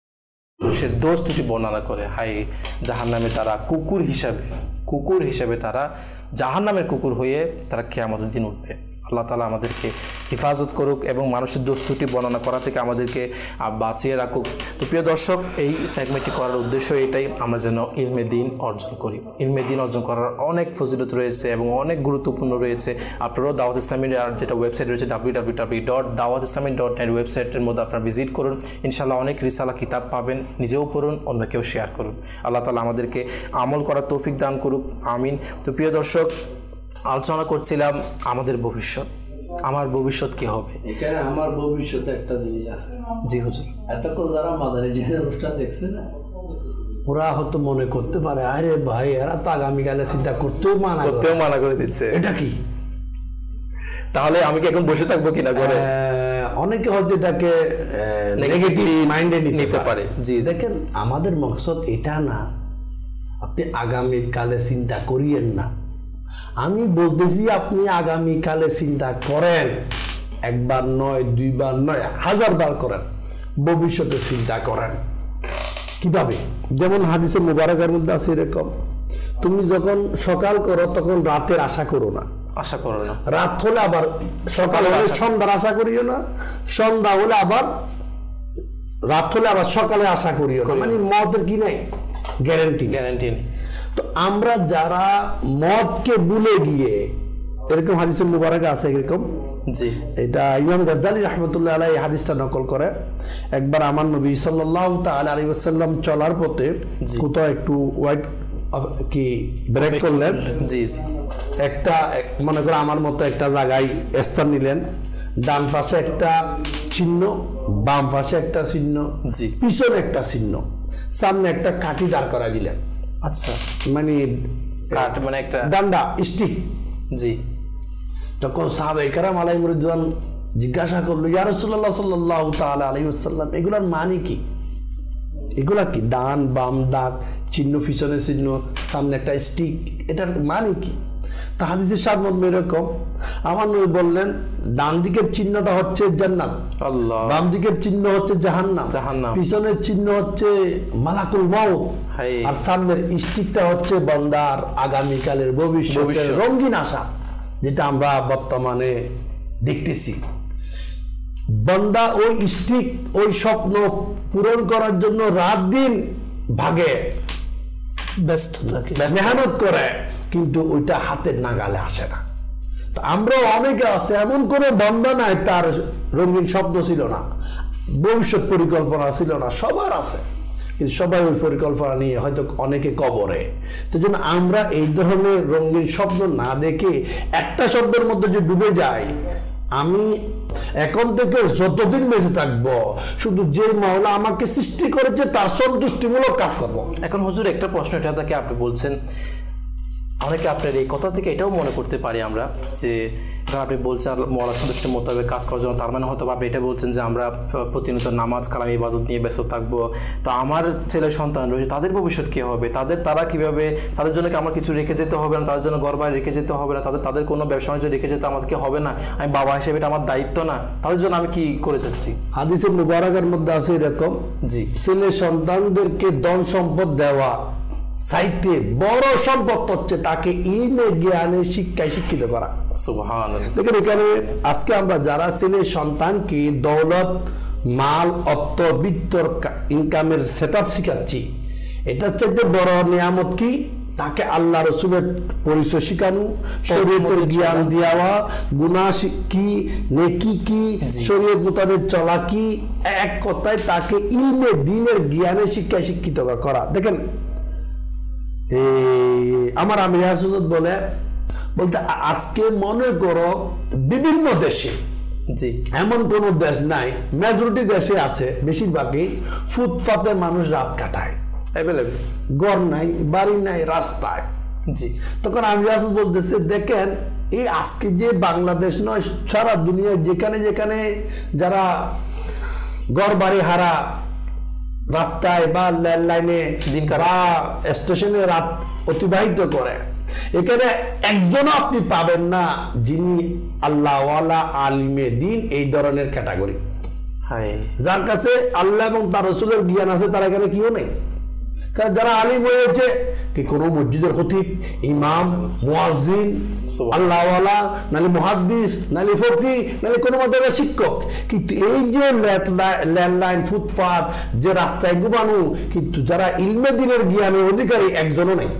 মানুষের দোষ ত্রুটি বর্ণনা করে, হাই জাহান্নামে তারা কুকুর হিসাবে কুকুর হিসাবে তারা জাহান্নামের কুকুর হয়ে তারা কিয়ামতের দিন উঠবে। আল্লাহ তাআলা আমাদেরকে হেফাজত করুক এবং মানুষের দোষ ত্রুটি বর্ণনা করা থেকে আমাদেরকে বাঁচিয়ে রাখুক। তো প্রিয় দর্শক, এই সেগমেন্টটি করার উদ্দেশ্য এটাই, আমরা যেন ইলমে দ্বীন অর্জন করি। ইলমে দ্বীন অর্জন করার অনেক ফজিলত রয়েছে এবং অনেক গুরুত্বপূর্ণ রয়েছে। আপনারাও দাওয়াত ইসলামীর যেটা ওয়েবসাইট রয়েছে ডাব্লিউ ডাব্লিউ ডাব্লিউ ডট দাওয়াত ইসলামী ডট নেট ওয়েবসাইটের মধ্যে আপনারা ভিজিট করুন। ইনশাআল্লাহ অনেক রিসালা কিতাব পাবেন, নিজেও পড়ুন, অন্যকেও শেয়ার করুন। আল্লাহ তাআলা আমাদেরকে আমল করার তৌফিক দান করুক, আমিন। তো প্রিয় দর্শক, আলোচনা করছিলাম আমাদের ভবিষ্যৎ, আমার ভবিষ্যৎ কি হবে। এখানে আমার ভবিষ্যতে একটা জিনিস আছে। জি হুজুর। এতক্ষণ যারা মাদানী চ্যানেল অনুষ্ঠান দেখছে না, ওরা হয়তো মনে করতে পারে আরে ভাই এরা তো আগামীকালে চিন্তা করতেও মানা করতেও মানা করে দিচ্ছে, এটা কি? তাহলে আমি কি এখন বসে থাকবো কিনা করে অনেকে হয়তো এটাকে নেগেটিভ মাইন্ডে নিতে পারে। জি, দেখেন আমাদের মকসদ এটা না, আপনি আগামীর কালে চিন্তা করিয়েন না। আমি বলতেছি আপনি আগামীকালে চিন্তা করেন, একবার নয়, দুইবার নয়, হাজার বার করেন, ভবিষ্যতে চিন্তা করেন। কিভাবে? যেমন হাদিসে মুবারকের মধ্যে আছে এরকম, তুমি যখন সকাল করো তখন রাতের আশা করো না, আশা করো না, রাত হলে আবার সকাল হলে সন্ধ্যার আশা করিও না, সন্ধ্যা হলে আবার রাত হলে আবার সকালে আশা করিও না। মানে মদের কি নাই গ্যারান্টি গ্যারান্টি নেই। তো আমরা যারা মদকে ভুলে গিয়ে, এরকম হাদিসুল মুবারক আছে এরকম, জি এটা ইমাম গাজ্জালি রাহমাতুল্লাহ আলাইহি হাদিসটা নকল করে। একবার আমার নবী সাল্লাল্লাহু তাআলা আলাইহি ওয়াসাল্লাম চলার পথে কোথাও একটু ওয়াইট কি ব্রেক করলেন, জি জি একটা মনে করে আমার মতো একটা জায়গায় স্থান নিলেন, ডান পাশে একটা চিহ্ন, বাম পাশে একটা চিহ্ন, জি পিছনে একটা চিহ্ন, সামনে একটা কাঠি দাঁড় করাই দিলেন। আচ্ছা, মানে কাঠ মানে একটা ডান্ডা স্টিক। জি তখন সাহাবায়ে কেরাম আলাইহিম রিদওয়ান জিজ্ঞাসা করলো, ইয়া রাসূলুল্লাহ সাল্লাল্লাহু তাআলা আলাইহি ওয়াসাল্লাম, এগুলার মানে কি? এগুলা কি? ডান বাম দাগ চিহ্ন, পিছনে চিহ্ন, সামনে একটা স্টিক, এটার মানে কি? তা হাদিসের সারমর্ম এরকম। আমার নবী বললেন, ডান দিকের চিহ্নটা হচ্ছে জান্নাত, আল্লাহ, বাম দিকের চিহ্ন হচ্ছে জাহান্নাম, জাহান্নাম, পিছনের চিহ্ন হচ্ছে মালাকুল মাউত, আর সামনের স্টিকটা হচ্ছে বান্দার আগামীকালের ভবিষ্যতের রঙিন আশা, যেটা আমরা বর্তমানে দেখতেছি। বান্দা ওই স্টিক, ওই স্বপ্ন পূরণ করার জন্য রাত দিন ভাগে, ব্যস্ত থাকে, মেহনত করে, কিন্তু ওইটা হাতের নাগালে আসে না। তো আমরাও অনেকে আছে, এমন কোনো বান্দা নাই তার রঙিন স্বপ্ন ছিল না, ভবিষ্যৎ পরিকল্পনা ছিল না, সবার আছে, কিন্তু সবাই ওই পরিকল্পনা নিয়ে হয়তো অনেকে কবরে। তো জন্য আমরা এই ধরনের রঙিন স্বপ্ন না দেখে একটা শব্দের মধ্যে যে ডুবে যাই, আমি এখন থেকে যতদিন বেঁচে থাকবো শুধু যে মাওলা আমাকে সৃষ্টি করেছে তার সন্তুষ্টিমূলক কাজ করবো। এখন হুজুর একটা প্রশ্ন, এটা থেকে আপনি বলছেন, অনেকে আপনার এই কথা থেকে এটাও মনে করতে পারি আমরা যে আপনি বলছেন মওলার সন্তুষ্টি মোতাবেক কাজ করার জন্য, তার মানে হয়তো আপনি এটা বলছেন যে আমরা প্রতিনিয়ত নামাজ কালাম ইবাদত নিয়ে ব্যস্ত থাকবো, তো আমার ছেলে সন্তান রয়েছে, তাদের ভবিষ্যৎ কী হবে, তাদের তারা কিভাবে, তাদের জন্য কি আমার কিছু রেখে যেতে হবে না, তাদের জন্য ঘর বাড়ি রেখে যেতে হবে না, তাদের তাদের কোনো ব্যবসা বাণিজ্য রেখে যেতে আমাদেরকে হবে না, আমি বাবা হিসেবে এটা আমার দায়িত্ব না, তাদের জন্য আমি কি করে যাচ্ছি? হাদিসের মুবারকের মধ্যে আছে এরকম, জি ছেলে সন্তানদেরকে ধন সম্পদ দেওয়া সাইতে বড় সম্পদ হচ্ছে তাকে ইলমে জ্ঞানে শিক্ষায় শিক্ষিত করা। সুবহানাল্লাহ। দেখেন এখানে আজকে আমরা যারা ছেলে সন্তানকে দৌলত, মাল, অর্থ, বিত্তর ইনকামের সেটআপ শিখাচ্ছি, এটার চাইতে বড় নিয়ামত কি? তাকে আল্লাহ রসুলের পরিচয় শিখানো, শরীয়তের জ্ঞান দেওয়া, গুনাহ কি, নেকি কি, শরীয়ত মোতাবেক চলা কি, এক কথায় তাকে ইলমে দ্বীনের জ্ঞানে শিক্ষায় শিক্ষিত করা। দেখেন আমার আমির হাসনাত বলে বলতে আজকে মনে করো বিভিন্ন দেশে, জি এমন কোন দেশ নাই, মেজরিটি দেশে আছে, বেশিরভাগই ফুটপাতে মানুষ রাত কাটায়, অ্যাভেলেবল, ঘর নাই, বাড়ি নাই, রাস্তায়। জি তখন আমির হাসনাত বলতেছে, দেখেন এই আজকে যে বাংলাদেশ নয়, সারা দুনিয়ায় যেখানে যেখানে যারা ঘর বাড়ি হারা রাস্তায় বা রেল লাইনে বা স্টেশনে রাত অতিবাহিত করে, এখানে একজনও আপনি পাবেন না যিনি আল্লাহওয়ালা আলিমে দ্বীন এই ধরনের ক্যাটাগরি, যার কাছে আল্লাহ এবং তার রাসূলের জ্ঞান আছে, তার এখানে কিও নেই। কারণ যারা আলিম হয়েছে কি কোনো মসজিদের খতিব, ইমাম, মুয়াজ্জিন, আল্লাহওয়ালা, নালে মুহাদ্দিস, নালে ফকি, নালে কোনো মাদ্রাসার শিক্ষক, কিন্তু এই যে ল্যান্ডলাইন, ফুটপাথ, যে রাস্তায় ঘুমানো, কিন্তু যারা ইলমে দ্বীনের জ্ঞানের অধিকারী একজনও নেই।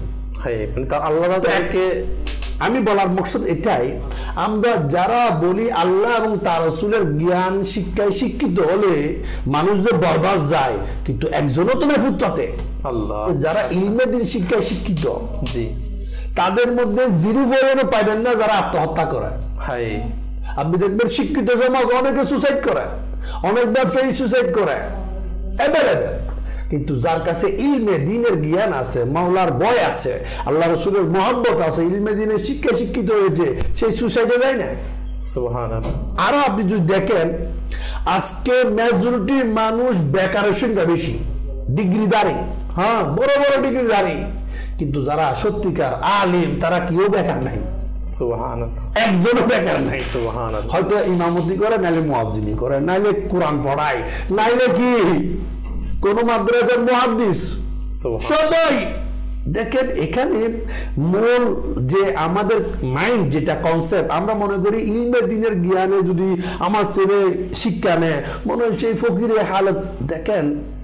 আমি বলার মকসদ এটাই, আমরা যারা বলি আল্লাহ এবং তার রাসূলের জ্ঞান শিক্ষায় শিক্ষিত হলে মানুষদের বরবাদ যায়, কিন্তু একজনও তো নেই ফুটপাতে। আল্লাহ যারা ইলমে দ্বীন শিক্ষায় শিক্ষিত, জি তাদের মধ্যে জিরো পরিমাণও পাইবেন না যারা আত্মহত্যা করে। আপনি দেখবেন শিক্ষিত সমাজ অনেকে সুসাইড করে, অনেক ব্যবসায়ী সুসাইড করে, অ্যাভেলেবল, কিন্তু যার কাছে ইলমে দ্বীনের জ্ঞান আছে, মাওলার ভয় আছে, আল্লাহ রাসূলের মহব্বত আছে, ইলমে দ্বীনের শিক্ষা শিক্ষিত হয়েছে, সেই সুসাইডে যায় না। সুবহানাল্লাহ। আরো আপনি যদি দেখেন আজকে মেজরিটি মানুষ বেকারের সংখ্যা বেশি, ডিগ্রিধারী, হ্যাঁ বড় বড় ডিগ্রিধারী, কিন্তু যারা সত্যিকার আলিম তারা কেউ বেকার নাই। সুবহানাল্লাহ। একজনও বেকার নাই। সুবহানাল্লাহ। হয়তো ইমামতি করে, নাইলে মুয়াজ্জিনি করে, নাইলে কোরআন পড়ায়, নাইলে কি কোন মাদ্রাসার মুহাদ্দিস, সবাই দেখেন এখানে মূল যে আমাদের মাইন্ড যেটা কনসেপ্ট, আমরা মনে করি ইলমে দিনের জ্ঞানে যদি আমার ছেলে শিক্ষা নেয় মনে হয় সেই ফকিরের হালত। দেখেন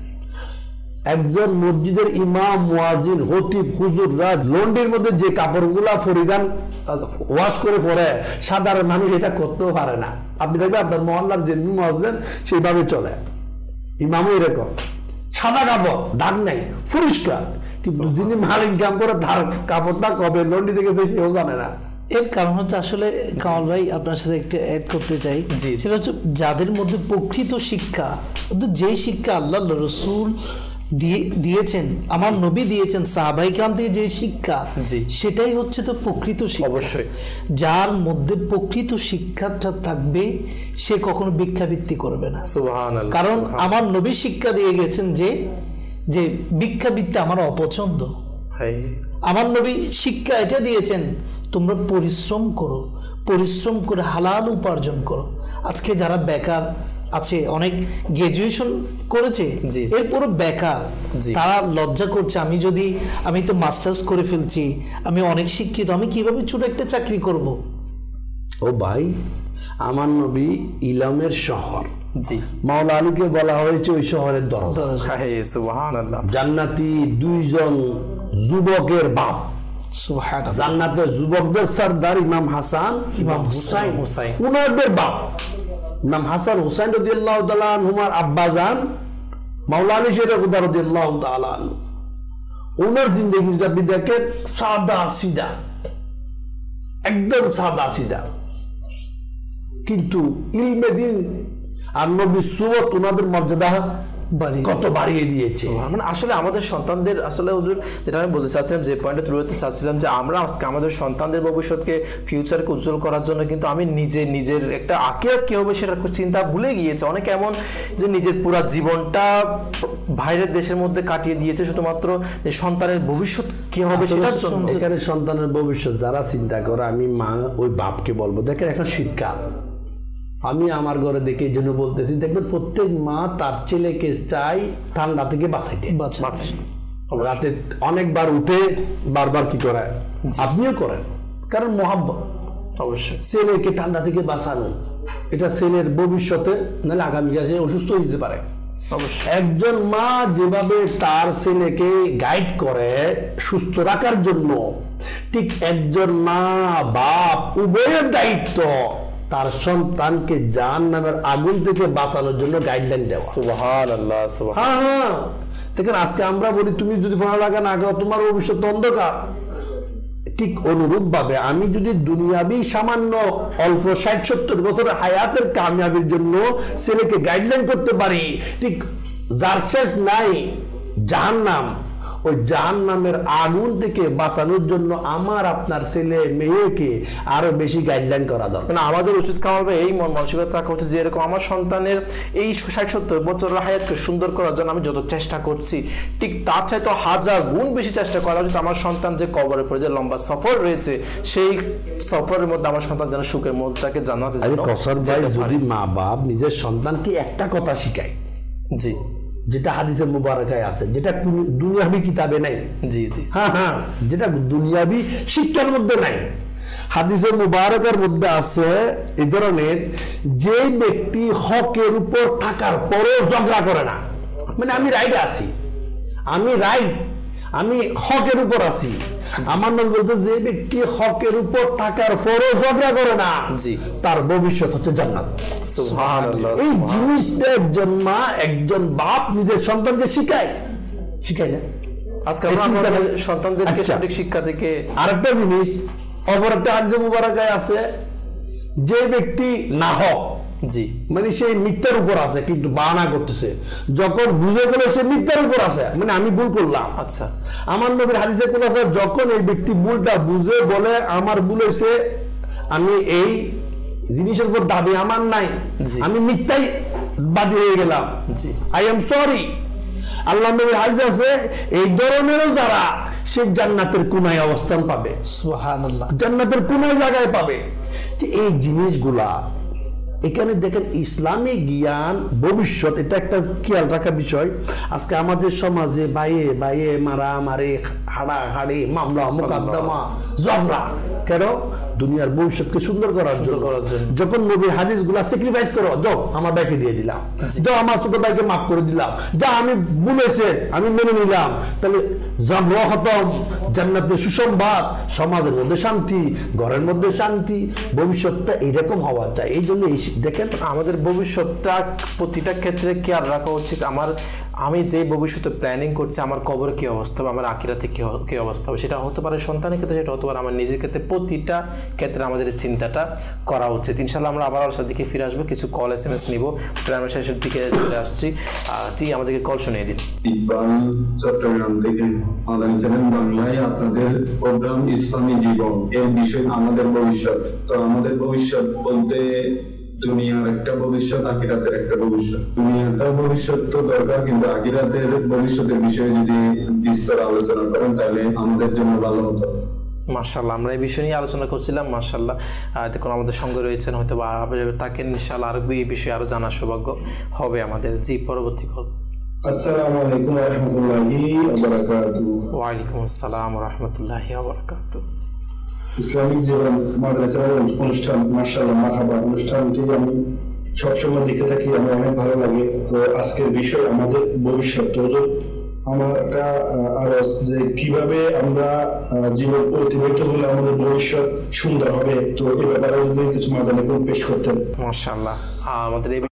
একজন মসজিদের ইমাম, মুয়াজ্জিন, খতিব, হুজুররা লন্ডির মধ্যে যে কাপড়গুলা পরিধান ওয়াশ করে পরে সাধারণ মানুষ এটা করতেও পারে না। আপনি দেখবেন আপনার মহল্লার যে মুয়াজ্জিন সেইভাবে চলে, ইমামও এরকম সাদা কাপড়, দাগ নাই, পরিষ্কার। কিন্তু যিনি মাল ইনকাম করে তার কাপড়টা কবে লন্ডি থেকে সেও জানে না। এর কারণ হচ্ছে আসলে কামাল ভাই আপনার সাথে একটা অ্যাড করতে চাই, সেটা হচ্ছে যাদের মধ্যে প্রকৃত শিক্ষা, যে শিক্ষা আল্লাহ রসুল দিয়েছেন, আমার নবী দিয়েছেন, সাহাবায়ে কেরাম থেকে যে শিক্ষা, সেটাই হচ্ছে তো প্রকৃত শিক্ষা। অবশ্যই যার মধ্যে প্রকৃত শিক্ষাটা থাকবে সে কখনো ভিক্ষাবৃত্তি করবে না। সুবহানাল্লাহ। কারণ আমার নবী শিক্ষা দিয়ে গেছেন যে যে ভিক্ষাবৃত্তি আমার অপছন্দ। আমার নবী শিক্ষা এটা দিয়েছেন, তোমরা পরিশ্রম করো, পরিশ্রম করে হালাল উপার্জন করো। আজকে যারা বেকার আছে, অনেক গ্রাজুয়েশন করেছে এরপরও বেকার, তারা লজ্জা করছে, আমি যদি আমি তো মাস্টার্স করে ফেলছি, আমি অনেক শিক্ষিত, আমি কিভাবে ছোট একটা চাকরি করব? ও ভাই, আমার নবী ইলমের শহর, মাওলা আলীকে বলা হয়েছে ওই শহরের দরজা। সুবহানাল্লাহ। জান্নাতি দুইজন যুবকের বাপ, জান্নাতের যুবকদের সরদার ইমাম হাসান, ইমাম হুসাইন, উনাদের বাপ ইমাম হাসান হুসাইন রাদিয়াল্লাহু তাআলা আনহুমার আব্বাজান মাওলা আলী শের খুদা রাদিয়াল্লাহু তাআলা আনহু। ওনার জিন্দেগি যদি দেখেন সাদা সিধা, একদম সাদা সিধা, কিন্তু ইলমে দিন আর নবীর সুন্নাত ওনাদের মর্যাদা কত বাড়িয়ে দিয়েছে। মানে আসলে আমাদের সন্তানদের, আসলে হুজুর যেটা আমি বলতে চাচ্ছিলাম, যে পয়েন্টে তুলে ধরতে চাচ্ছিলাম, যে আমরা আজকে আমাদের সন্তানদের ভবিষ্যৎকে, ফিউচারকে উজ্জ্বল করার জন্য কিন্তু আমি নিজে নিজের একটা আখিরাত কি হবে সেটা চিন্তা ভুলে গিয়েছে। অনেক এমন যে নিজের পুরো জীবনটা বাইরের দেশের মধ্যে কাটিয়ে দিয়েছে শুধুমাত্র যে সন্তানের ভবিষ্যৎ কি হবে সেটার জন্য। এখানে সন্তানের ভবিষ্যৎ যারা চিন্তা করে, আমি মা ওই বাপকে বলবো, দেখেন এখন শীতকাল, আমি আমার ঘরে দেখে এই জন্য বলতেছি, দেখবেন প্রত্যেক মা তার ছেলেকে চাই ঠান্ডা থেকে বাঁচাইতে। রাতে অনেকবার উঠে বারবার কি করে, আপনিও করেন, কারণ মহাব্বত। অবশ্যই ছেলেকে ঠান্ডা থেকে বাঁচানো, এটা ছেলের ভবিষ্যতে, নাহলে আগামীকালে অসুস্থ হতে পারে। একজন মা যেভাবে তার ছেলেকে গাইড করে সুস্থ রাখার জন্য, ঠিক একজন মা বাপ উভয়ের দায়িত্ব তার সন্তানকে জাহান্নামের আগুন থেকে বাঁচানোর জন্য গাইডলাইন দেওয়া। সুবহানাল্লাহ, সুবহানাল্লাহ। হ্যাঁ হ্যাঁ, দেখেন আজকে আমরা বলি তুমি যদি পড়ালেখা না করো তোমার ভবিষ্যৎ অন্ধকার। ঠিক অনুরূপ ভাবে আমি যদি দুনিয়াবি সামান্য অল্প ষাট সত্তর বছরের হায়াতের কামিয়াবির জন্য ছেলেকে গাইডলাইন করতে পারি, ঠিক যার শেষ নাই জাহান্নাম, ওই জাহান্নামের আগুন থেকে বাঁচানোর জন্য আমার আপনার ছেলে মেয়েকে আরো বেশি গাইডলাইন করা দরকার। মানে আমাদের উচিত কামাল ভাই এই মন মানসিকতা রাখা উচিত যে এরকম আমার সন্তানের এই ষাট সত্তর বছরের হায়াতকে সুন্দর করার জন্য আমি যত চেষ্টা করছি, ঠিক তার চাইতে হাজার গুণ বেশি চেষ্টা করা উচিত আমার সন্তান যে কবরে পড়ে যে লম্বা সফর রয়েছে, সেই সফরের মধ্যে আমার সন্তান যেন সুখের মধ্যে তাকে জান্নাতে যেতে পারে। যদি মা বাপ নিজের সন্তানকে একটা কথা শিখায়, জি, যেটা হাদিসে মুবারাকায় আছে, যেটা দুনিয়াবি কিতাবে নাই, জি জি হ্যাঁ হ্যাঁ, যেটা দুনিয়াবি শিক্ষার মধ্যে নাই, হাদিসে মুবারাকার মধ্যে আছে এই ধরনের, যে ব্যক্তি হকের উপর থাকার পরেও ঝগড়া করে না, মানে আমি রাইটে আছি, আমি রাইট, আমি হকের উপর আছি, আমার নবী বলতে যে ব্যক্তি হকের উপর থাকার পরেও ঝগড়া করে না, তার ভবিষ্যৎ হচ্ছে জান্নাত। সুবহানাল্লাহ। এই জিনিসটা একজন মা, একজন বাপ নিজের সন্তানকে শিখায়, শিখায় না আজকে আমরা সন্তানদেরকে সঠিক শিক্ষা থেকে। আরেকটা জিনিস, অপর একটা হাদিসে মুবারাকায় আছে, যে ব্যক্তি না হক, জি, মানে সে মিথ্যার উপর আছে কিন্তু বাহানা করতেছে, যখন বুঝে গেল সে মিথ্যার উপর আছে, মানে আমি ভুল করলাম, আচ্ছা, আমার নবীর হাদিসে কোন আছে, যখন এই ব্যক্তি ভুলটা বুঝে বলে আমার ভুল হয়েছে, আমি এই জিনিসের উপর দাবি আমার নাই, আমি মিথ্যাই বাদী হয়ে গেলাম, জি, আই এম সরি, আল্লাহ নবীর হাদিসে আছে এই ধরনেরও যারা, সে জান্নাতের কোনায় অবস্থান পাবে। সুবহানাল্লাহ। জান্নাতের কোনায় জায়গায় পাবে। যে এই জিনিসগুলা এখানে দেখেন ইসলামী জ্ঞান ভবিষ্যৎ, এটা একটা খেয়াল রাখা বিষয়। আজকে আমাদের সমাজে বাইয়ে বাইয়ে মারা মারে হাড়া হাড়ি মামলা মোকদ্দমা ঝগড়া, কেন? দুনিয়ার ভবিষ্যৎকে সুন্দর করার জন্য। যখন নবীর হাদিস গুলা স্যাক্রিফাইস করো, যাও আমার ভাইকে দিয়ে দিলাম, যাও আমার ছোট ভাইকে মাফ করে দিলাম, যা আমি বলেছে আমি মেনে নিলাম, তাহলে ঝগড়া খতম, জান্নাতের সুসংবাদ, সমাজের মধ্যে শান্তি, ঘরের মধ্যে শান্তি। ভবিষ্যৎটা এইরকম হওয়া চাই। এই জন্য দেখেন আমাদের ভবিষ্যৎটা প্রতিটা ক্ষেত্রে খেয়াল রাখা উচিত। আমার আমি যে ভবিষ্যতে প্ল্যানিং করছি, আমার কবরে কী অবস্থা হবে, আমার আখিরাতে কী কী অবস্থা হবে, সেটা হতে পারে সন্তানের ক্ষেত্রে, সেটা হতে পারে আমার নিজের ক্ষেত্রে। প্রতিটা ক্ষেত্রে আমাদের চিন্তাটা করা উচিত। ইনশাল্লাহ আমরা আবার আলোচনার দিকে ফিরে আসবো, কিছু কল এস এম এস নিব, আমরা শেষের দিকে চলে আসছি। জি, আমাদেরকে কল শুনিয়ে দিন। ইকবাল চট্টগ্রাম থেকে, মাদানী চ্যানেল বাংলায় আপনাদের প্রোগ্রাম ইসলামী জীবন এর বিষয় আমাদের ভবিষ্যৎ। তো আমাদের ভবিষ্যৎ বলতে দুনিয়ার একটা ভবিষ্যৎ, আখিরাতের একটা ভবিষ্যৎ। দুনিয়াটার ভবিষ্যৎ তো দরকার, কিন্তু আখিরাতের ভবিষ্যতের বিষয়ে যদি বিস্তর আলোচনা করেন তাহলে আমাদের জন্য ভালো হতো। মাশাআল্লাহ, আমরা এই বিষয় নিয়ে আলোচনা করছিলাম। মাশাআল্লাহ, দেখুন আমাদের সঙ্গে রয়েছেন, হয়তো বা তাকে ইনশাআল্লাহ আরো এই বিষয়ে আরো জানার সৌভাগ্য হবে আমাদের। জি, পরবর্তী কল। আসসালামু আলাইকুম ওয়া রাহমাতুল্লাহি ওয়া বারাকাতুহু। ওয়া আলাইকুম আসসালাম ওয়া রাহমাতুল্লাহি ওয়া বারাকাতুহু। ইসলামিক জীবন মাদানী চ্যানেল অনুষ্ঠান, মাশাআল্লাহ, মারহাবা। অনুষ্ঠানটি আমি সবসময় দেখে থাকি, আমার অনেক ভালো লাগে। তো আজকের বিষয় আমাদের ভবিষ্যৎ। তো আমার একটা আরজ যে কিভাবে আমরা জীবন অতিবাহিত হলে আমাদের ভবিষ্যৎ সুন্দর হবে, তো এই ব্যাপারে যদি কিছু মাদানী পেশ করতেন। মাশাআল্লাহ, আমাদের এই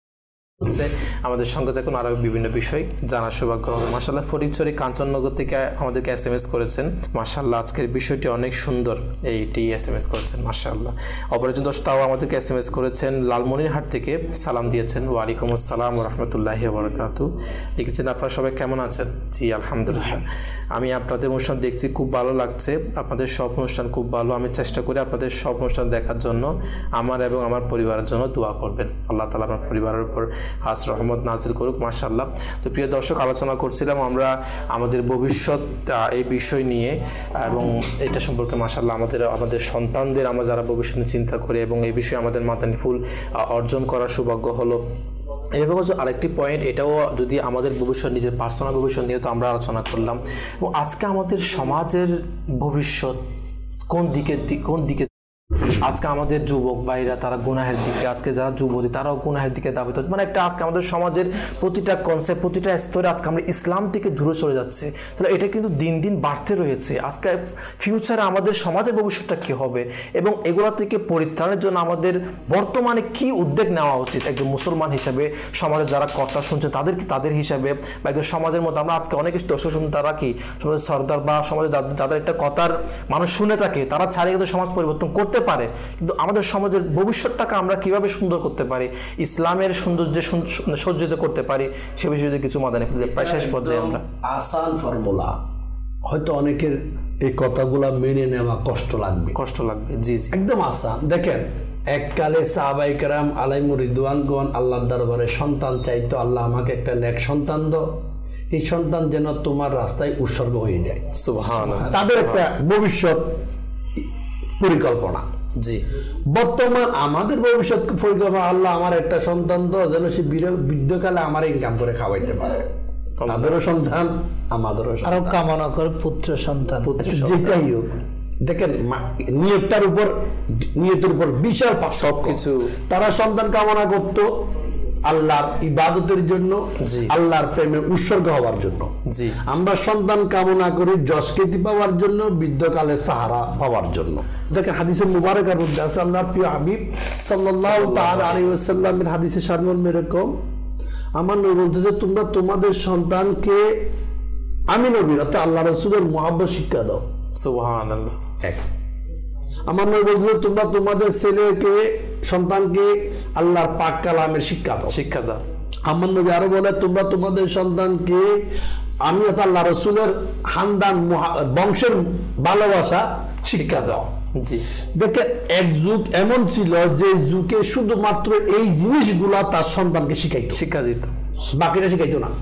আমাদের সঙ্গে দেখুন আরো বিভিন্ন বিষয় জানার সৌভাগ্য হবে। মাশাআল্লাহ, ফরিদচুরি কাঞ্চননগর থেকে আমাদেরকে এস এম এস করেছেন। মাশাআল্লাহ, আজকের বিষয়টি অনেক সুন্দর, এইটি এস এম এস করেছেন। মাশাআল্লাহ, অপরাজন দশটাও আমাদেরকে এস এম এস করেছেন, লালমনিরহাট থেকে সালাম দিয়েছেন। ওয়ালাইকুম আসসালাম ওয়া রাহমাতুল্লাহি ওয়া বারাকাতুহু। লিখেছেন, আপনারা সবাই কেমন আছেন? জি, আলহামদুলিল্লাহ। আমি আপনাদের অনুষ্ঠান দেখছি, খুব ভালো লাগছে। আপনাদের সব অনুষ্ঠান খুব ভালো। আমি চেষ্টা করি আপনাদের সব অনুষ্ঠান দেখার জন্য। আমার এবং আমার পরিবারের জন্য দোয়া করবেন। আল্লাহ তাআলা আমার পরিবারের উপর হাস রহমত নাজিল করুক। মাশাআল্লাহ। তো প্রিয় দর্শক, আলোচনা করছিলাম আমরা আমাদের ভবিষ্যৎ এই বিষয় নিয়ে, এবং এটা সম্পর্কে মাশাআল্লাহ আমাদের আমাদের সন্তানদের আমরা যারা ভবিষ্যৎ চিন্তা করি, এবং এই বিষয়ে আমাদের মাদানী ফুল অর্জন করার সৌভাগ্য হলো। এবং আরেকটি পয়েন্ট, এটাও যদি আমাদের ভবিষ্যৎ, নিজের পার্সোনাল ভবিষ্যৎ নিয়ে তো আমরা আলোচনা করলাম, এবং আজকে আমাদের সমাজের ভবিষ্যৎ কোন দিকে কোন দিকে আজকে আমাদের যুবক ভাইরা তারা গুনাহের দিকে, আজকে যারা যুবতী তারাও গুনাহের দিকে ধাবিত, মানে একটা আজকে আমাদের সমাজের প্রতিটা কনসেপ্ট, প্রতিটা স্তরে আজকে আমরা ইসলাম থেকে দূরে চলে যাচ্ছে। তাহলে এটা কিন্তু দিন দিন বাড়তে রয়েছে। আজকে ফিউচারে আমাদের সমাজের ভবিষ্যৎটা কী হবে, এবং এগুলো থেকে পরিত্রাণের জন্য আমাদের বর্তমানে কি উদ্যোগ নেওয়া উচিত একজন মুসলমান হিসাবে, সমাজের যারা কর্তা শুনছে তাদের কি তাদের হিসাবে, বা একজন সমাজের মধ্যে আমরা আজকে অনেক দর্শক শুন, তারা কি সমাজের সর্দার বা সমাজে যাদের একটা কথার মানুষ শুনে থাকে, তারা ছাড়িয়ে কিন্তু সমাজ পরিবর্তন করতে পারে। কিন্তু আমাদের সমাজের ভবিষ্যৎটাকে আমরা কিভাবে সুন্দর করতে পারি, ইসলামের সৌন্দর্যে সজ্জিত করতে পারি, সে বিষয়ে যদি কিছু মাদানী ফুল প্রায় শেষ পর্যায়ে আমরা আসান ফর্মুলা, হয়তো অনেকের এই কথাগুলা মেনে নেওয়া কষ্ট লাগবে কষ্ট লাগবে জি জি একদম আসান। দেখেন, এককালে সাহাবাই কেরাম আলাইহির রিদওয়ানগণ আল্লাহর দরবারে সন্তান চাইতো, আল্লাহ আমাকে একটা নেক সন্তান দাও, এই সন্তান যেন তোমার রাস্তায় উৎসর্গ হয়ে যায়। সুবহানাল্লাহ, তাদের একটা ভবিষ্যৎ পরিকল্পনা। জি, বর্তমান আমাদের ভবিষ্যৎ পরিকল্পনা, আল্লাহ আমার একটা সন্তান দাও যেন সে বৃদ্ধকালে আমার ইনকাম করে খাওয়াইতে পারে। তাদেরও সন্তান, আমাদেরও আরো কামনা করে পুত্র সন্তান, যেটাই হোক। দেখেন, নিয়তটার উপর নিয়তের উপর বিশাল সবকিছু। তারা সন্তান কামনা করত আল্লাহর ইবাদতের জন্য, আল্লাহর প্রেমে উৎসর্গ হওয়ার জন্য। জি, আমরা সন্তান কামনা করি যশকৃতি পাওয়ার জন্য, বৃদ্ধকালে সাহারা পাওয়ার জন্য। দেখেন, হাদিসে মুবারকার মধ্যে আছে, আল্লাহর প্রিয় হাবিব সাল্লাল্লাহু তাআলা আলাইহি ওয়াসাল্লামের হাদিসে সারমর্ম এরকম, আমার নবী বলতেছে, তোমরা তোমাদের সন্তানকে আমি নবীর অর্থাৎ আল্লাহ রাসূলের মুহাব্বত শিক্ষা দাও। সুবহানাল্লাহ। এক, আমার নবী বলতেছে, তোমরা তোমাদের ছেলেকে সন্তানকে আল্লাহর পাক কালামের শিক্ষা দাও শিক্ষা দাও আমার নবী আরো বলে, তোমরা তোমাদের সন্তানকে আমি অর্থাৎ আল্লাহ রাসূলের খানদান বংশের ভালোবাসা শিক্ষা দাও। জি, দেখে এক যুগ এমন ছিল যে যুগে শুধুমাত্র এই জিনিসগুলা তার সন্তানকে শিখাইতো, শিক্ষা দিত, বাকিটা শিখাইতো না।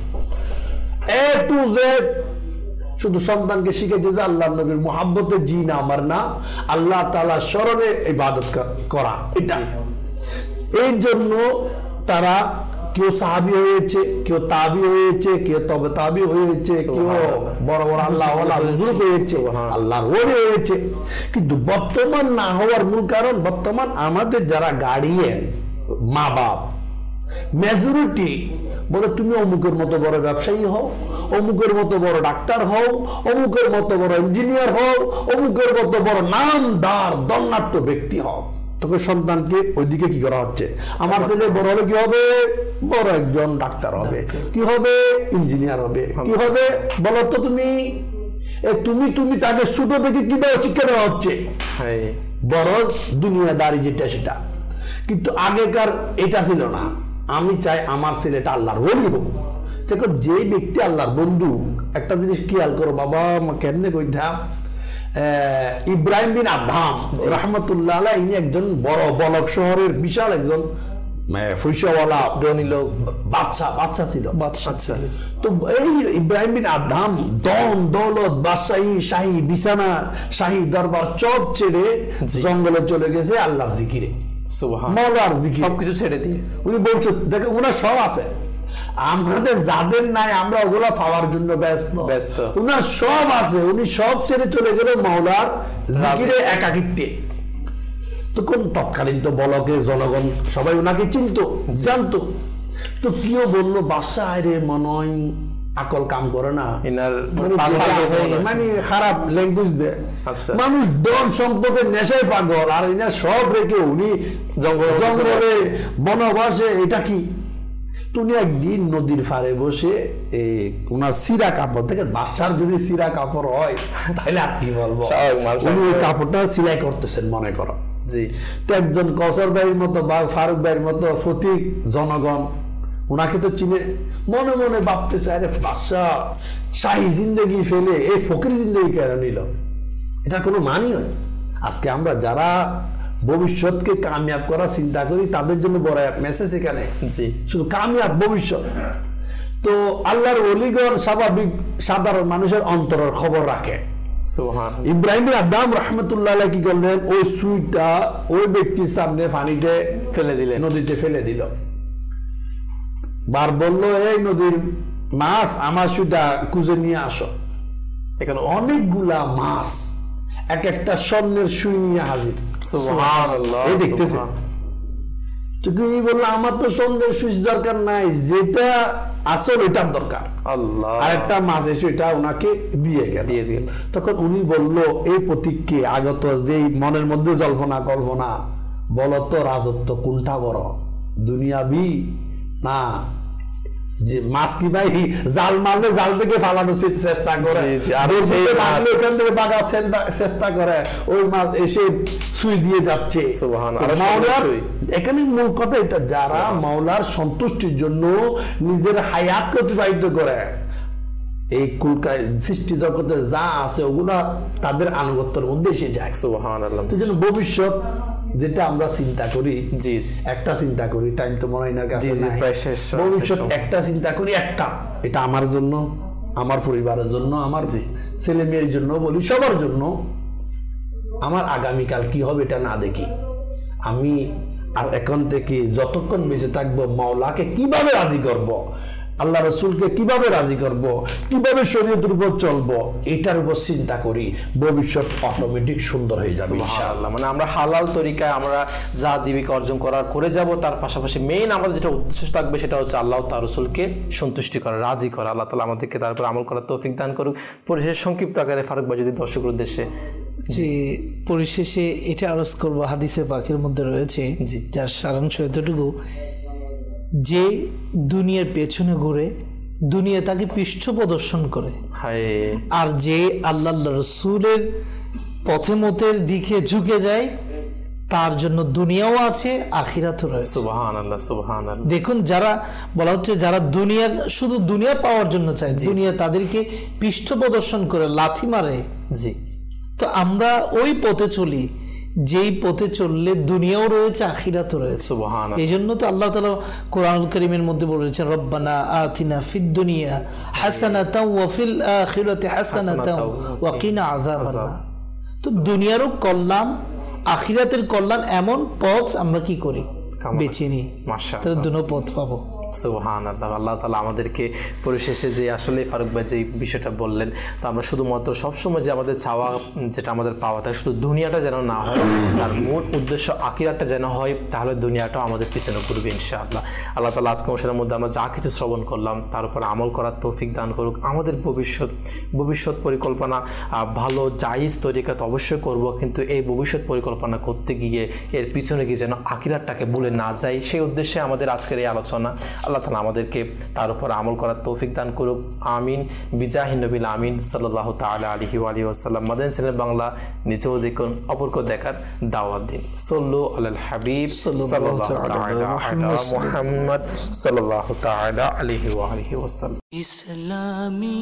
এ টু জেড শুধু সন্তানকে শিখাইতে যে আল্লাহ নবীর মুহাব্বতে জি না আমার না, আল্লাহ তাআলা স্মরণে ইবাদত করা, এটা এই জন্য তারা কেউ সাহাবি হয়েছে, কেউ তাবি হয়েছে, কেউ তবে তাবি হয়েছে, কেউ বড় বড় আল্লাহ বুজুর্গ হয়েছে, আল্লাহর ওলি হয়েছে। কিন্তু বর্তমান না হওয়ার মূল কারণ, বর্তমান আমাদের যারা গার্ডিয়ান, মা বাপ, মেজরিটি বলে তুমি অমুকের মতো বড় ব্যবসায়ী হও, অমুকের মতো বড় ডাক্তার হও, অমুকের মতো বড় ইঞ্জিনিয়ার হও, অমুকের মতো বড় নামদার দণ্ডাঢ্য ব্যক্তি হও। তখন সন্তানকে ওইদিকে কি করা হচ্ছে, আমার ছেলে বড় হলে কি হবে, বড় একজন ডাক্তার হবে, কি হবে, ইঞ্জিনিয়ার হবে, কি হবে বলো তো তুমি। তুমি তুমি তাকে ছোট থেকে কিভাবে শিক্ষা দেওয়া হচ্ছে, বড় দুনিয়াদারি যেটা সেটা। কিন্তু আগেকার এটা ছিল না। আমি চাই আমার ছেলেটা আল্লাহর ওলি হোক। যে ব্যক্তি আল্লাহর বন্ধু, একটা জিনিস খেয়াল করো বাবা, কেমনে কইতাম, ইব্রাহিম বিন আদহাম রাহমাতুল্লাহ আলাইহি, ইনি একজন বড় বলক শহরের বিশাল একজন পয়সাওয়ালা ধনী লোক, বাদশা বাদশা ছিল বাদশা। তো এই ইব্রাহিম বিন আদহাম দন দৌলত, বাদশাহী, শাহী বিছানা, শাহী দরবার সব ছেড়ে জঙ্গলে চলে গেছে আল্লাহর জিকিরে, মাওলার জিকির সবকিছু ছেড়ে দিয়ে। উনি বলছে দেখো ওনার সব আছে, আমাদের যাদের নাই আমরা ওগুলা পাওয়ার জন্য ব্যস্ত ব্যস্ত উনার সব আছে, উনি সব ছেড়ে চলে গেল মাওলার জিকিরে, একাকিত্বে। তখন তৎকালীন তো বলকে জনগণ সবাই ওনাকে চিনত, জানতো। তো কেউ বললো বাদশা রে মনে হয় আকল কাম করে না, মানে খারাপ ল্যাঙ্গুয়েজ দেয়, মানুষ ধন সম্পদের নেশায় পাগল, আর এনার সব রেখে উনি জঙ্গলে বনবাসে, এটা কি। তুমি একদিন নদীর পাড়ে বসে ওনার সিরা কাপড় থেকে, বাদশার যদি সিরা কাপড় হয় তাহলে আর কি বলবো, উনি ওই কাপড়টা সেলাই করতেছেন মনে করো। জি, তো একজন কৌসর ভাইয়ের মতো বা ফারুক ভাইয়ের মতো ফতিক জনগণ ওনাকে তো চিনে, মনে মনে ভাবতেছে আরে বাদশা শাহী জিন্দগি ফেলে এই ফকির জিন্দগি কেন নিল, এটা কোনো মানি হয়। আজকে আমরা যারা ভবিষ্যৎকে কামিয়াব করার চিন্তা করি তাদের জন্য বড় মেসেজ এখানে, জি, শুধু কামিয়াব ভবিষ্যৎ। তো আল্লাহর ওলিগণ স্বাভাবিক সাধারণ মানুষের অন্তরের খবর রাখে। ইব্রাহিম বিন আদহাম রাহমাতুল্লাহ আলাইহি কি করলেন, ওই সুইটা ওই ব্যক্তির সামনে পানিতে ফেলে দিলেন, নদীতে ফেলে দিল। বার বললো এই নদীর মাছ আমার সুইটা খুঁজে নিয়ে আসো। এখানে অনেকগুলা মাছ এক একটা স্বর্ণের সুই নিয়ে হাজির, এই দেখতেছে। তুমি বললো আমার তো স্বর্ণের সুই দরকার নাই, যেটা আসল এটার দরকার। আল্লাহ, আর একটা মাছ এসে এটা ওনাকে দিয়ে দিয়ে দিয়ে তখন উনি বললো এই প্রতীককে আগত যে মনের মধ্যে জল্পনা কল্পনা, বলতো রাজত্ব কোনটা বড়, দুনিয়াবি না যে মাছ কি ভাই জাল মারলে জাল থেকে ফালানোর চেষ্টা করে, চেষ্টা করে, ওই মাছ এসে সুই দিয়ে যাচ্ছে। এখানে মূল কথা এটা, যারা মাওলার সন্তুষ্টির জন্য নিজের হায়াতকে অতিবাহিত করে, এই কুলকায় সৃষ্টি জগতে যা আছে ওগুলা তাদের আনুগত্যের মধ্যে এসে যায়। সুবহানাল্লাহ। তো যেন ভবিষ্যৎ যেটা আমরা চিন্তা করি, জি একটা চিন্তা করি, টাইম তো মনে হয় না কাছে, ভবিষ্যৎ একটা চিন্তা করি, একটা এটা আমার জন্য, আমার পরিবারের জন্য, আমার ছেলে মেয়ের জন্য, বলি সবার জন্য। আমার আগামীকাল কি হবে এটা না দেখি, আমি এখন থেকে যতক্ষণ বেঁচে থাকবো মাওলাকে কিভাবে রাজি করব, আল্লাহ রসুলকে কিভাবে রাজি করব, কিভাবে শরীয়তের উপর চলবো, এটার উপর চিন্তা করি, ভবিষ্যৎ অটোমেটিক সুন্দর হয়ে যাবে ইনশাআল্লাহ। মানে আমরা হালাল তরিকায় আমরা যা জীবিকা অর্জন করার করে যাব, তার পাশাপাশি মেইন আমাদের যেটা উদ্দেশ্য থাকবে সেটা হচ্ছে আল্লাহ তার রসুলকে সন্তুষ্টি করা, রাজি করা। আল্লাহ তাআলা আমাদেরকে তারপর আমল করার তৌফিক দান করুক। পরিশেষে সংক্ষিপ্ত আকারে ফারুক ভাই যদি দর্শকের উদ্দেশ্যে। জি, পরিশেষে এটা আরজ করবো, হাদিসে পাকের মধ্যে রয়েছে, যার সারাংশ এতটুকু, যে দুনিয়ার পেছনে ঘুরে দুনিয়া তাকে পৃষ্ঠ প্রদর্শন করে, আর যে আল্লাহ রসুলের পথে মতের দিকে ঝুঁকে যায় তার জন্য দুনিয়াও আছে, আখিরাতও রয়েছে। সুবহানাল্লাহ, সুবহানাল্লাহ। দেখুন, যারা বলা হচ্ছে যারা দুনিয়া শুধু দুনিয়া পাওয়ার জন্য চায়, দুনিয়া তাদেরকে পৃষ্ঠ প্রদর্শন করে লাথি মারে। জি, তো আমরা ওই পথে চলি, যেই পথে চললে দুনিয়াও রয়েছে, আখিরাতও রয়েছে। সুবহানাল্লাহ। এই জন্য তো আল্লাহ তাআলা কোরআনুল কারীমের মধ্যে বলেছেন, রব্বানা আতিনা ফিদ দুনিয়া হাসানাতাও ওয়া ফিল আখিরাতি হাসানাতাও ওয়া কিনা আযাবান্নার। তো দুনিয়ারও কল্যাণ, আখিরাতের কল্যাণ, এমন পথ আমরা কি করি, বেছে নিই, মাশাআল্লাহ, তাহলে দুনো পথ পাবো। সুবহানাল্লাহ। আল্লাহ তাআলা আমাদেরকে পরিশেষে যে আসলে ফারুক ভাই যে বিষয়টা বললেন, তো আমরা শুধুমাত্র সবসময় যে আমাদের চাওয়া যেটা আমাদের পাওয়া থাকে শুধু দুনিয়াটা যেন না হয়, তার মূল উদ্দেশ্য আখিরাতটা যেন হয়, তাহলে দুনিয়াটাও আমাদের পিছনে ঘুরবে ইনশাআল্লাহ। আল্লাহ তাআলা আজকে অনুষ্ঠানের মধ্যে আমরা যা কিছু শ্রবণ করলাম তার উপর আমল করার তৌফিক দান করুক। আমাদের ভবিষ্যৎ ভবিষ্যৎ পরিকল্পনা ভালো জায়েজ তরিকাত অবশ্যই করব, কিন্তু এই ভবিষ্যৎ পরিকল্পনা করতে গিয়ে এর পিছনে গিয়ে যেন আখিরাতটাকে ভুলে না যাই, সেই উদ্দেশ্যে আমাদের আজকের এই আলোচনা। আল্লাহ তাআলা আমাদেরকে তার উপর আমল করার তৌফিক দান করুক, আমিন। বিজাহি নবিল আমিন সাল্লাল্লাহু তাআলা আলাইহি ওয়া আলিহি ওয়াসাল্লাম। মাদানী চ্যানেল বাংলা নিজেও দেখুন, অপরকেও দেখার দাওয়াত দিন। সাল্লু আলাল হাবিব সাল্লাল্লাহু তাআলা আলা মুহাম্মদ সাল্লাল্লাহু তাআলা আলাইহি ওয়া আলিহি ওয়াসাল্লাম। ইসলামী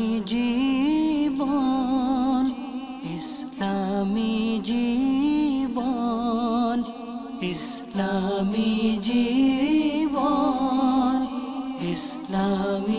জীবন, ইসলামী জীবন, ইসলামী জীবন, ইসলামী